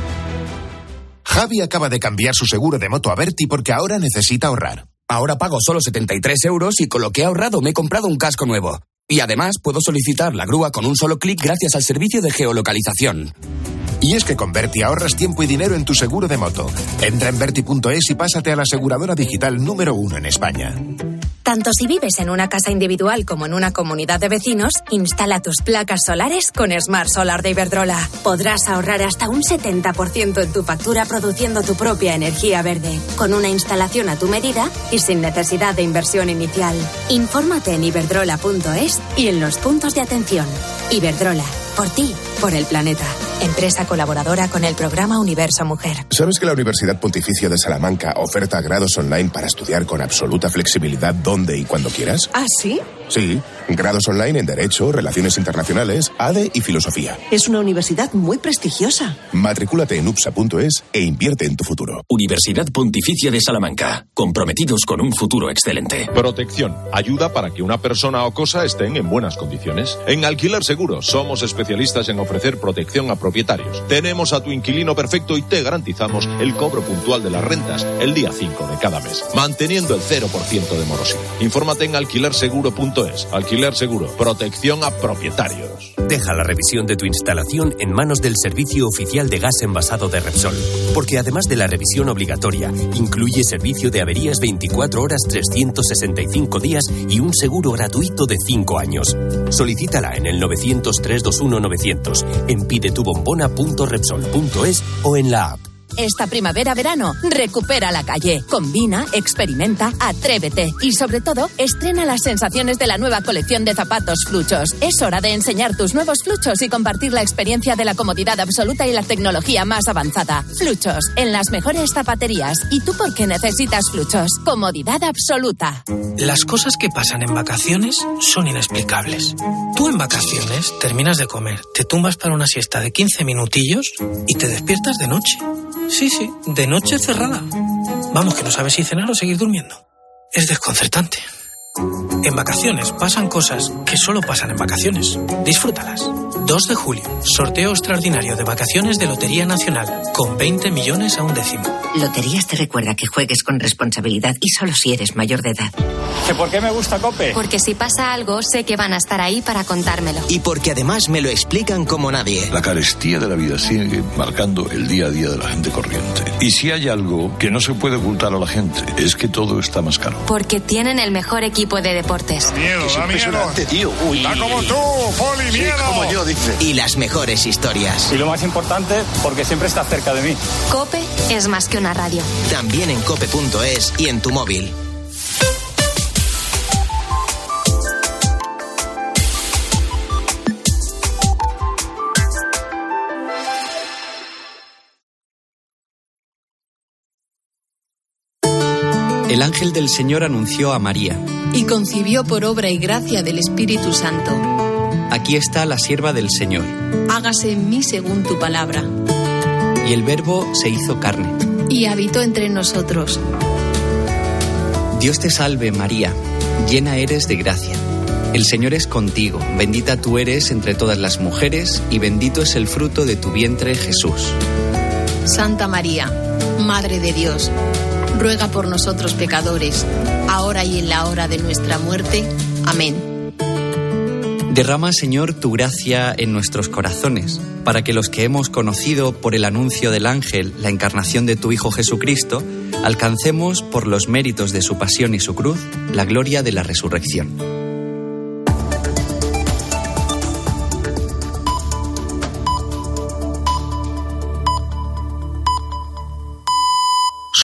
Javi acaba de cambiar su seguro de moto a Berti porque ahora necesita ahorrar. Ahora pago solo setenta y tres euros y con lo que he ahorrado me he comprado un casco nuevo. Y además puedo solicitar la grúa con un solo clic gracias al servicio de geolocalización. Y es que con Berti ahorras tiempo y dinero en tu seguro de moto. Entra en Berti punto es y pásate a la aseguradora digital número uno en España. Tanto si vives en una casa individual como en una comunidad de vecinos, instala tus placas solares con Smart Solar de Iberdrola. Podrás ahorrar hasta un setenta por ciento en tu factura produciendo tu propia energía verde, con una instalación a tu medida y sin necesidad de inversión inicial. Infórmate en iberdrola punto es y en los puntos de atención. Iberdrola, por ti, por el planeta. Empresa colaboradora con el programa Universo Mujer. ¿Sabes que la Universidad Pontificia de Salamanca oferta grados online para estudiar con absoluta flexibilidad donde y cuando quieras? ¿Ah, sí? Sí, grados online en Derecho, Relaciones Internacionales, A D E y Filosofía. Es una universidad muy prestigiosa. Matricúlate en upsa punto es e invierte en tu futuro. Universidad Pontificia de Salamanca. Comprometidos con un futuro excelente. Protección. Ayuda para que una persona o cosa estén en buenas condiciones. En Alquiler Seguro somos especialistas en ofrecer protección a propietarios. Tenemos a tu inquilino perfecto y te garantizamos el cobro puntual de las rentas el día cinco de cada mes, manteniendo el cero por ciento de morosidad. Infórmate en alquiler seguro punto es. Alquiler Seguro. Protección a propietarios. Deja la revisión de tu instalación en manos del Servicio Oficial de Gas Envasado de Repsol, porque además de la revisión obligatoria, incluye servicio de averías veinticuatro horas, trescientos sesenta y cinco días y un seguro gratuito de cinco años. Solicítala en el novecientos, trescientos veintiuno, novecientos, en pidetubombona punto repsol punto es o en la app. Esta primavera-verano, recupera la calle. Combina, experimenta, atrévete y, sobre todo, estrena las sensaciones de la nueva colección de zapatos Fluchos. Es hora de enseñar tus nuevos Fluchos y compartir la experiencia de la comodidad absoluta y la tecnología más avanzada. Fluchos, en las mejores zapaterías. ¿Y tú por qué necesitas Fluchos? Comodidad absoluta. Las cosas que pasan en vacaciones son inexplicables. Tú en vacaciones terminas de comer, te tumbas para una siesta de quince minutillos y te despiertas de noche. Sí, sí, de noche cerrada. Vamos, que no sabes si cenar o seguir durmiendo. Es desconcertante. En vacaciones pasan cosas que solo pasan en vacaciones. Disfrútalas. dos de julio, sorteo extraordinario de vacaciones de Lotería Nacional, con veinte millones a un décimo. Loterías te recuerda que juegues con responsabilidad y solo si eres mayor de edad. ¿Que por qué me gusta COPE? Porque si pasa algo, sé que van a estar ahí para contármelo. Y porque además me lo explican como nadie. La carestía de la vida sigue marcando el día a día de la gente corriente. Y si hay algo que no se puede ocultar a la gente, es que todo está más caro. Porque tienen el mejor equipo de deportes. Da miedo, da miedo. Tío. Uy. Está como tú, Poli, Sí, miedo. como yo, dice. Y las mejores historias. Y lo más importante, porque siempre está cerca de mí. COPE es más que una radio. También en cope punto es y en tu móvil. El ángel del Señor anunció a María: y concibió por obra y gracia del Espíritu Santo. Aquí está la sierva del Señor. Hágase en mí según tu palabra. Y el Verbo se hizo carne. Y habitó entre nosotros. Dios te salve, María, llena eres de gracia. El Señor es contigo, bendita tú eres entre todas las mujeres, y bendito es el fruto de tu vientre, Jesús. Santa María, Madre de Dios, ruega por nosotros pecadores, ahora y en la hora de nuestra muerte. Amén. Derrama, Señor, tu gracia en nuestros corazones, para que los que hemos conocido por el anuncio del ángel la encarnación de tu Hijo Jesucristo, alcancemos, por los méritos de su pasión y su cruz, la gloria de la resurrección.